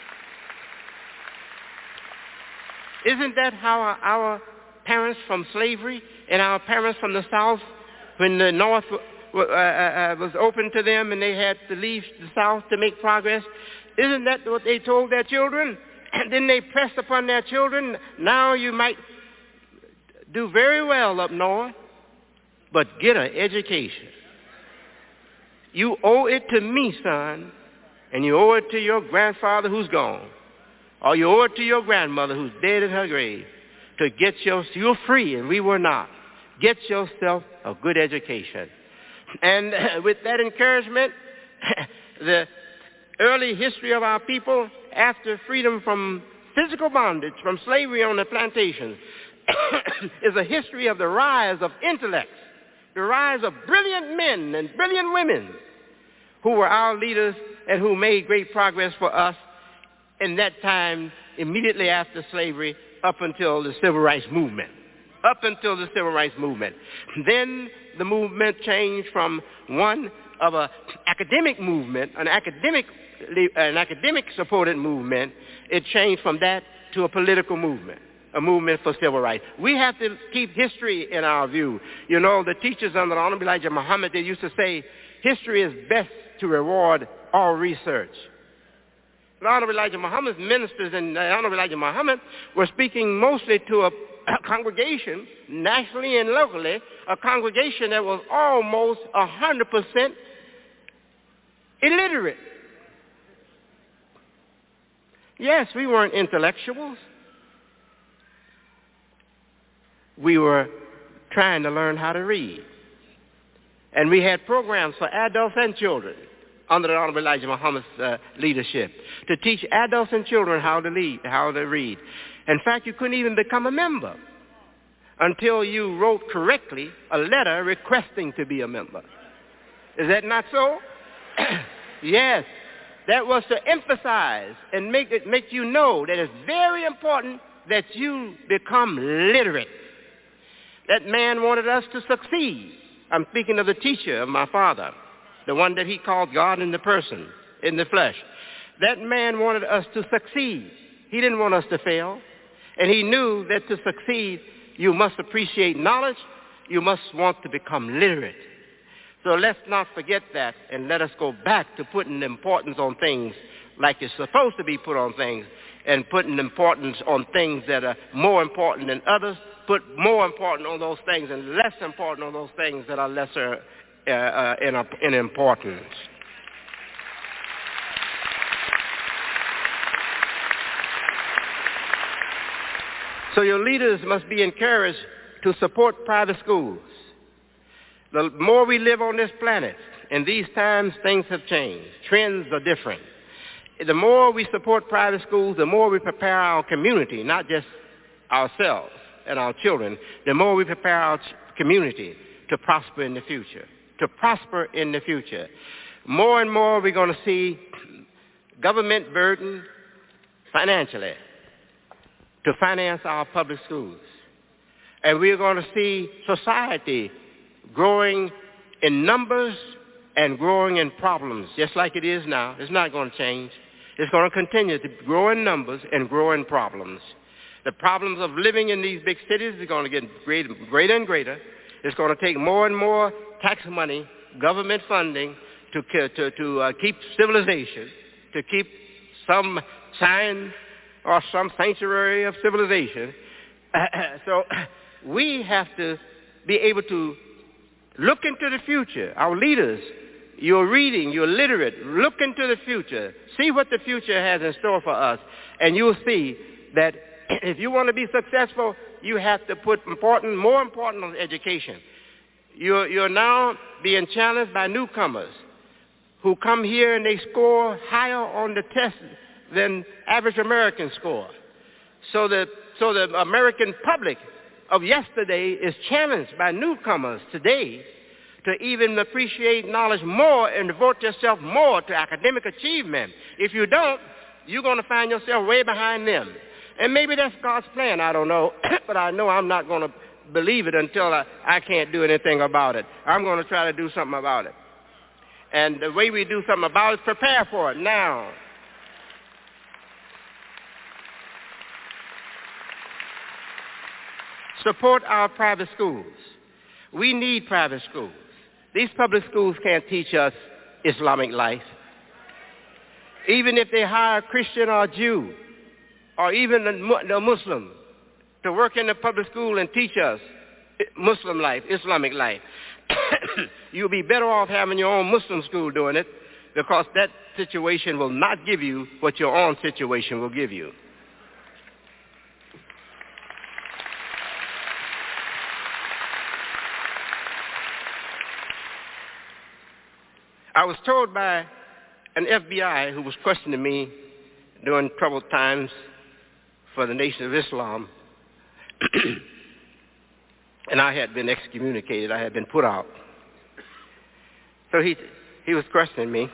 S11: Isn't that how our, our parents from slavery and our parents from the South, when the North uh, uh, was open to them and they had to leave the South to make progress, isn't that what they told their children? And then they pressed upon their children, now you might do very well up north, but get an education. You owe it to me, son, and you owe it to your grandfather who's gone, or you owe it to your grandmother who's dead in her grave, to get your, you're free and we were not. Get yourself a good education. And with that encouragement, the early history of our people, after freedom from physical bondage, from slavery on the plantations, is a history of the rise of intellects, the rise of brilliant men and brilliant women who were our leaders and who made great progress for us in that time immediately after slavery up until the Civil Rights Movement. Up until the Civil Rights Movement. Then the movement changed from one of an academic movement, an academic, an academic supported movement. It changed from that to a political movement, a movement for civil rights. We have to keep history in our view. You know, the teachers under the Honorable Elijah Muhammad, they used to say, history is best to reward all research. The Honorable Elijah Muhammad's ministers and the Honorable Elijah Muhammad were speaking mostly to a a congregation, nationally and locally, a congregation that was almost one hundred percent illiterate. Yes, we weren't intellectuals. We were trying to learn how to read. And we had programs for adults and children under the Honorable Elijah Muhammad's uh, leadership to teach adults and children how to read, how to read. In fact, you couldn't even become a member until you wrote correctly a letter requesting to be a member. Is that not so? Yes. That was to emphasize and make it make you know that it's very important that you become literate. That man wanted us to succeed. I'm speaking of the teacher of my father, the one that he called God in the person, in the flesh. That man wanted us to succeed. He didn't want us to fail. And he knew that to succeed, you must appreciate knowledge. You must want to become literate. So let's not forget that, and let us go back to putting importance on things like it's supposed to be put on things, and putting importance on things that are more important than others. Put more important on those things and less important on those things that are lesser uh, uh, in, uh, in importance. So your leaders must be encouraged to support private schools. The more we live on this planet, in these times things have changed. Trends are different. The more we support private schools, the more we prepare our community, not just ourselves and our children, the more we prepare our community to prosper in the future, to prosper in the future. More and more we're going to see government burden financially to finance our public schools. And we're going to see society growing in numbers and growing in problems, just like it is now. It's not going to change. It's going to continue to grow in numbers and grow in problems. The problems of living in these big cities are going to get greater, greater and greater. It's going to take more and more tax money, government funding to, to, to uh, keep civilization, to keep some sign or some sanctuary of civilization. So we have to be able to look into the future. Our leaders, you're reading, you're literate. Look into the future. See what the future has in store for us. And you'll see that if you want to be successful, you have to put important, more important on education. You're, you're now being challenged by newcomers who come here and they score higher on the test than average Americans score. So the, so the American public of yesterday is challenged by newcomers today to even appreciate knowledge more and devote yourself more to academic achievement. If you don't, you're going to find yourself way behind them. And maybe that's God's plan, I don't know, but I know I'm not going to believe it until I, I can't do anything about it. I'm going to try to do something about it. And the way we do something about it is prepare for it now. Support our private schools. We need private schools. These public schools can't teach us Islamic life. Even if they hire a Christian or a Jew, or even a Muslim, to work in the public school and teach us Muslim life, Islamic life, you'll be better off having your own Muslim school doing it, because that situation will not give you what your own situation will give you. I was told by an F B I who was questioning me during troubled times for the Nation of Islam and I had been excommunicated. I had been put out. So he he was questioning me,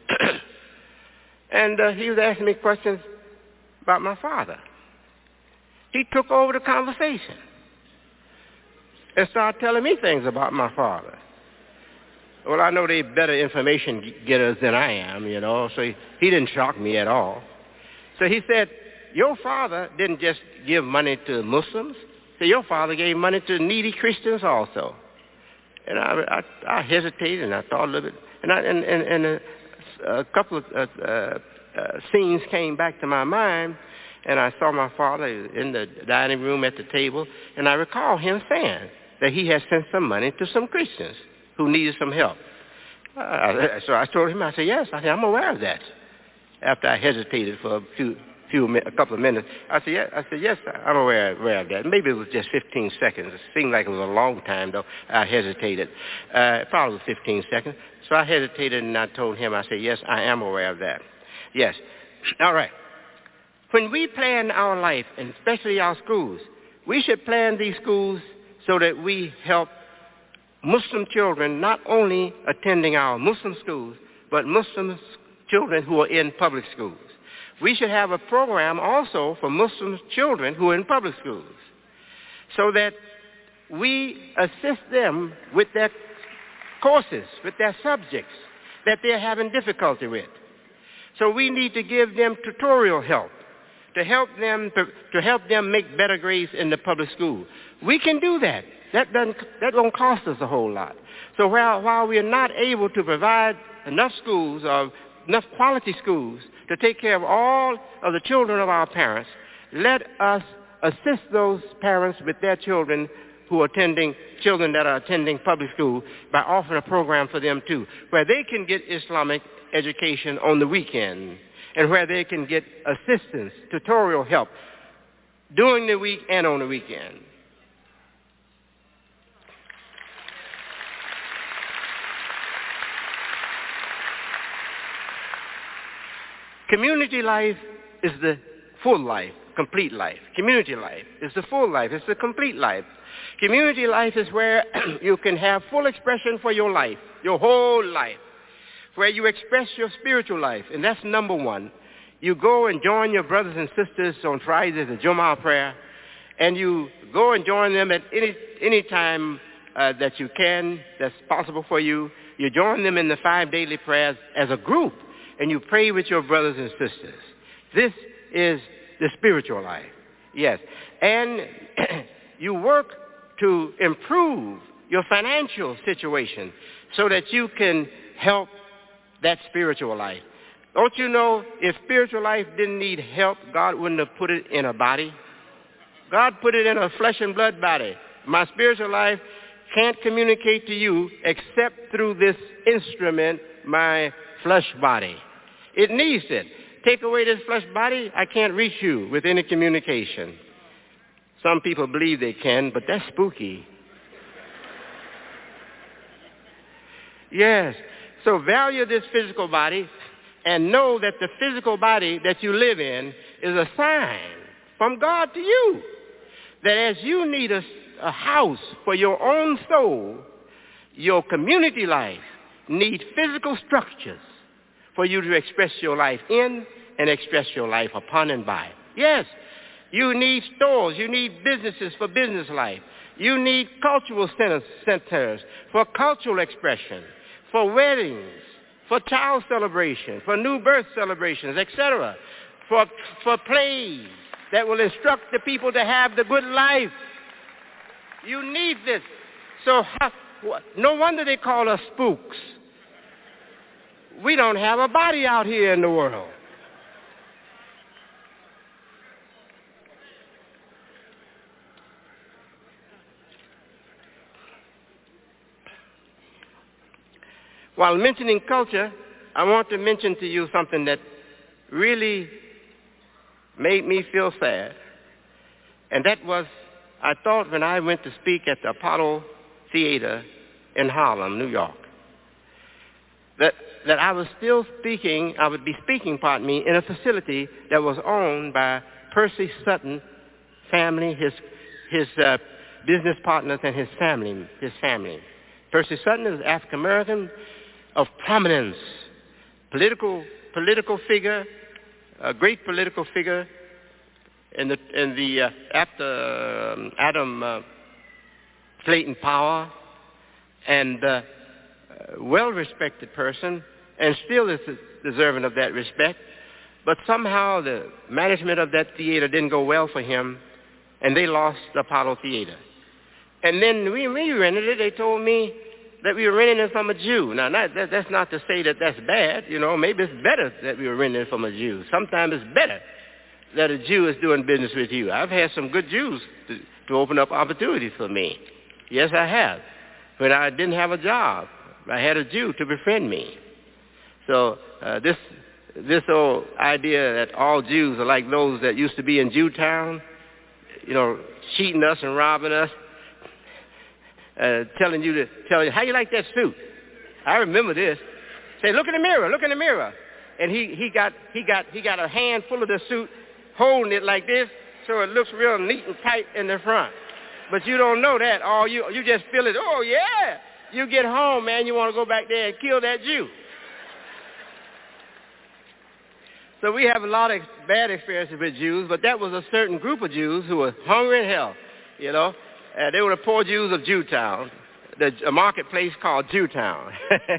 S11: and uh, he was asking me questions about my father. He took over the conversation and started telling me things about my father. Well, I know they're better information getters than I am, you know, so he, he didn't shock me at all. So he said, your father didn't just give money to Muslims. So your father gave money to needy Christians also. And I, I, I hesitated, and I thought a little bit, and, I, and, and, and a, a couple of uh, uh, uh, scenes came back to my mind, and I saw my father in the dining room at the table, and I recall him saying that he had sent some money to some Christians who needed some help. Uh, so I told him, I said, yes, I said, I'm aware of that. After I hesitated for a few, few a couple of minutes, I said, yeah, I said, yes, I'm aware, aware of that. Maybe it was just fifteen seconds. It seemed like it was a long time, though. I hesitated. Uh, probably was fifteen seconds. So I hesitated, and I told him, I said, yes, I am aware of that. Yes. All right. When we plan our life, and especially our schools, we should plan these schools so that we help Muslim children not only attending our Muslim schools, but Muslim children who are in public schools. We should have a program also for Muslim children who are in public schools so that we assist them with their courses, with their subjects that they're having difficulty with. So we need to give them tutorial help to help them to, to help them make better grades in the public school. We can do that. That doesn't that won't cost us a whole lot. So while while we are not able to provide enough schools or enough quality schools to take care of all of the children of our parents, let us assist those parents with their children who are attending children that are attending public school by offering a program for them too, where they can get Islamic education on the weekend and where they can get assistance, tutorial help during the week and on the weekend. Community life is the full life, complete life. Community life is the full life. It's the complete life. Community life is where you can have full expression for your life, your whole life, where you express your spiritual life, and that's number one. You go and join your brothers and sisters on Fridays at Jummah prayer, and you go and join them at any any time uh, that you can, that's possible for you. You join them in the five daily prayers as a group, and you pray with your brothers and sisters. This is the spiritual life, yes. And you work to improve your financial situation so that you can help that spiritual life. Don't you know if spiritual life didn't need help, God wouldn't have put it in a body? God put it in a flesh and blood body. My spiritual life can't communicate to you except through this instrument, my flesh body. It needs it. Take away this flesh body, I can't reach you with any communication. Some people believe they can, but that's spooky. Yes. So value this physical body and know that the physical body that you live in is a sign from God to you. That as you need a, a house for your own soul, your community life needs physical structures for you to express your life in and express your life upon and by. Yes, you need stores. You need businesses for business life. You need cultural centers, centers for cultural expression, for weddings, for child celebration, for new birth celebrations, et cetera, for, for plays that will instruct the people to have the good life. You need this. So how, no wonder they call us spooks. We don't have a body out here in the world. While mentioning culture, I want to mention to you something that really made me feel sad. And that was, I thought when I went to speak at the Apollo Theater in Harlem, New York, that, that I was still speaking, I would be speaking, pardon me, in a facility that was owned by Percy Sutton family, his, his uh, business partners and his family. His family. Percy Sutton is African American of prominence, political political figure, a great political figure in the in the uh, after um, Adam uh, Clayton Powell, and uh, uh, well-respected person, and still is deserving of that respect. But somehow the management of that theater didn't go well for him, and they lost the Apollo Theater. And then we, we rented it. They told me that we were renting it from a Jew. Now, not, that, that's not to say that that's bad. You know, maybe it's better that we were renting it from a Jew. Sometimes it's better that a Jew is doing business with you. I've had some good Jews to, to open up opportunities for me. Yes, I have. When I didn't have a job, I had a Jew to befriend me. So uh, this this old idea that all Jews are like those that used to be in Jewtown, you know, cheating us and robbing us, uh, telling you to tell you how you like that suit. I remember this. Say, look in the mirror, look in the mirror, and he he got he got he got a handful of the suit, holding it like this, so it looks real neat and tight in the front. But you don't know that. All you you just feel it. Oh yeah. You get home, man. You want to go back there and kill that Jew. So we have a lot of bad experiences with Jews, but that was a certain group of Jews who were hungry in hell, you know. Uh, they were the poor Jews of Jewtown, the, a marketplace called Jewtown.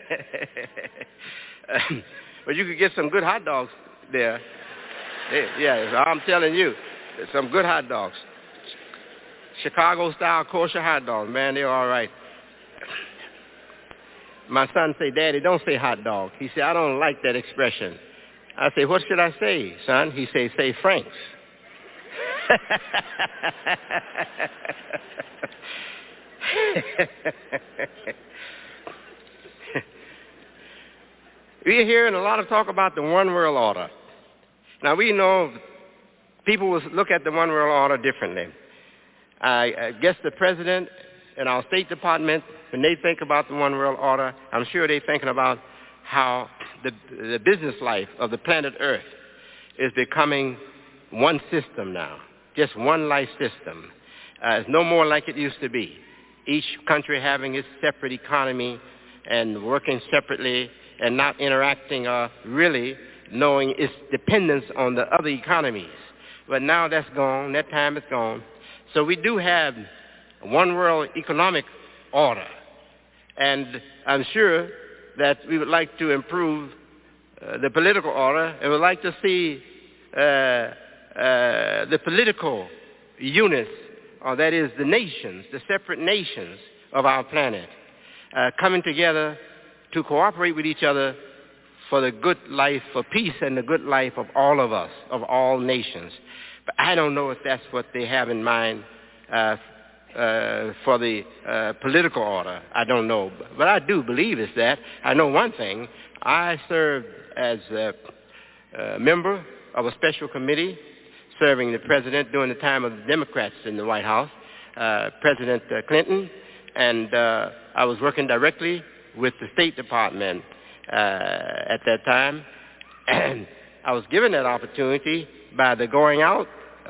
S11: um, but you could get some good hot dogs there. They, yeah, I'm telling you, some good hot dogs. Chicago-style kosher hot dogs, man, they're all right. My son say, Daddy, don't say hot dog. He said, I don't like that expression. I say, what should I say, son? He say, say Frank's. We're hearing a lot of talk about the one world order. Now, we know people will look at the one world order differently. I, I guess the president and our State Department, when they think about the one world order, I'm sure they're thinking about how the, the business life of the planet Earth is becoming one system now, just one life system. Uh, it's no more like it used to be. Each country having its separate economy and working separately and not interacting or really knowing its dependence on the other economies. But now that's gone. That time is gone. So we do have one world economic order. And I'm sure that we would like to improve uh, the political order, and would like to see uh, uh, the political units, or that is the nations, the separate nations of our planet, uh, coming together to cooperate with each other for the good life, for peace and the good life of all of us, of all nations. But I don't know if that's what they have in mind uh, uh, for the uh, political order. I don't know. But I do believe it's that. I know one thing. I served as a, a member of a special committee serving the president during the time of the Democrats in the White House, uh, President uh, Clinton, and uh, I was working directly with the State Department uh, at that time. And I was given that opportunity by the going out uh,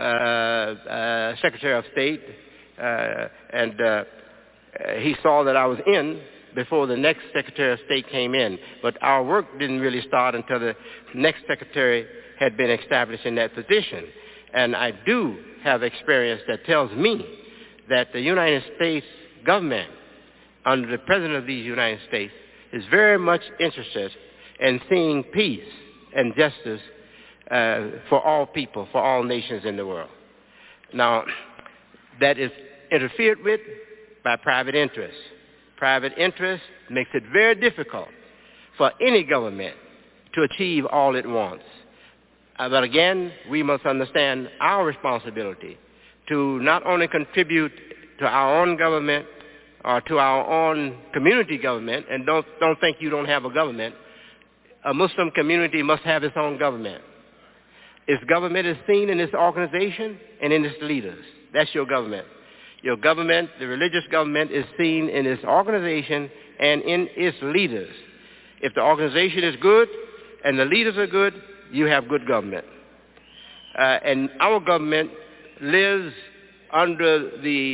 S11: uh, Secretary of State, uh, and uh, he saw that I was in before the next Secretary of State came in. But our work didn't really start until the next Secretary had been established in that position. And I do have experience that tells me that the United States government, under the President of the United States, is very much interested in seeing peace and justice uh, for all people, for all nations in the world. Now, that is interfered with by private interests. Private interest makes it very difficult for any government to achieve all it wants. Uh, but again, we must understand our responsibility to not only contribute to our own government or to our own community government, and don't, don't think you don't have a government. A Muslim community must have its own government. Its government is seen in its organization and in its leaders. That's your government. Your government, the religious government, is seen in its organization and in its leaders. If the organization is good and the leaders are good, you have good government. Uh, and our government lives under the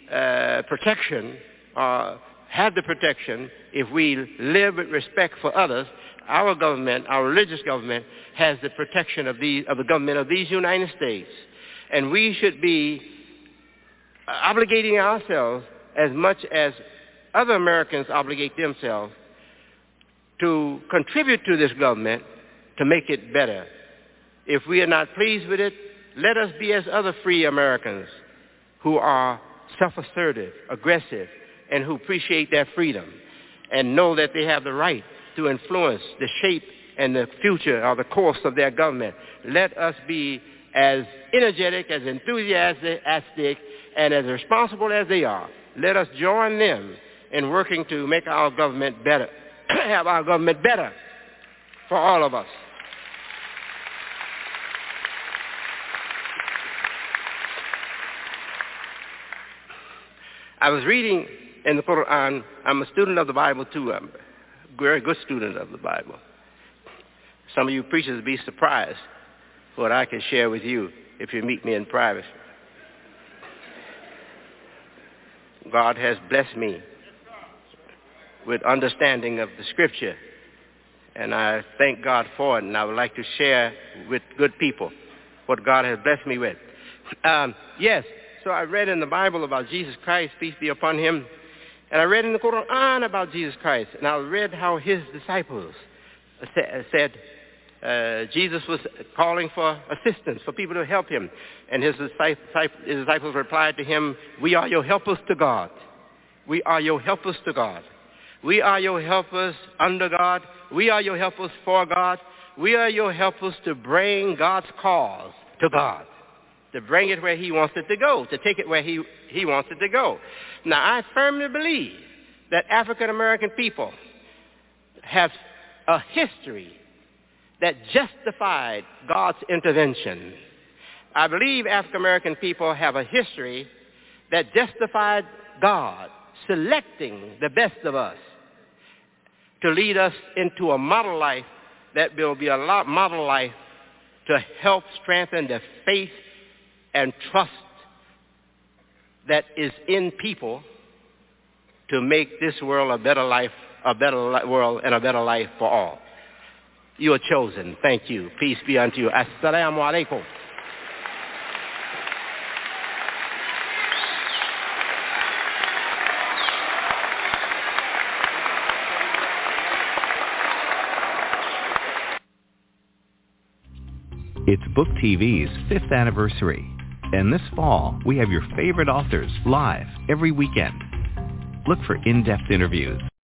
S11: uh, protection, or have the protection, if we live with respect for others, our government, our religious government, has the protection of, the, of the government of these United States. And we should be obligating ourselves as much as other Americans obligate themselves to contribute to this government to make it better. If we are not pleased with it, let us be as other free Americans who are self-assertive, aggressive, and who appreciate their freedom and know that they have the right to influence the shape and the future or the course of their government. Let us be as energetic, as enthusiastic, and as responsible as they are. Let us join them in working to make our government better, have our government better for all of us. I was reading in the Quran. I'm a student of the Bible too. I'm a very good student of the Bible. Some of you preachers will be surprised what I can share with you if you meet me in private. God has blessed me with understanding of the Scripture, and I thank God for it, and I would like to share with good people what God has blessed me with. Um, yes, so I read in the Bible about Jesus Christ, peace be upon him, and I read in the Quran about Jesus Christ, and I read how his disciples said uh, Jesus was calling for assistance, for people to help him, and his disciples replied to him, "We are your helpers to God. We are your helpers to God. We are your helpers under God. We are your helpers for God. We are your helpers to bring God's cause to God, to bring it where he wants it to go, to take it where he, he wants it to go." Now, I firmly believe that African American people have a history that justified God's intervention. I believe African American people have a history that justified God selecting the best of us to lead us into a model life that will be a lot model life to help strengthen the faith and trust that is in people to make this world a better life, a better li- world and a better life for all. You are chosen. Thank you. Peace be unto you. Assalamu alaikum.
S7: It's Book T V's fifth anniversary, and this fall we have your favorite authors live every weekend. Look for in-depth interviews,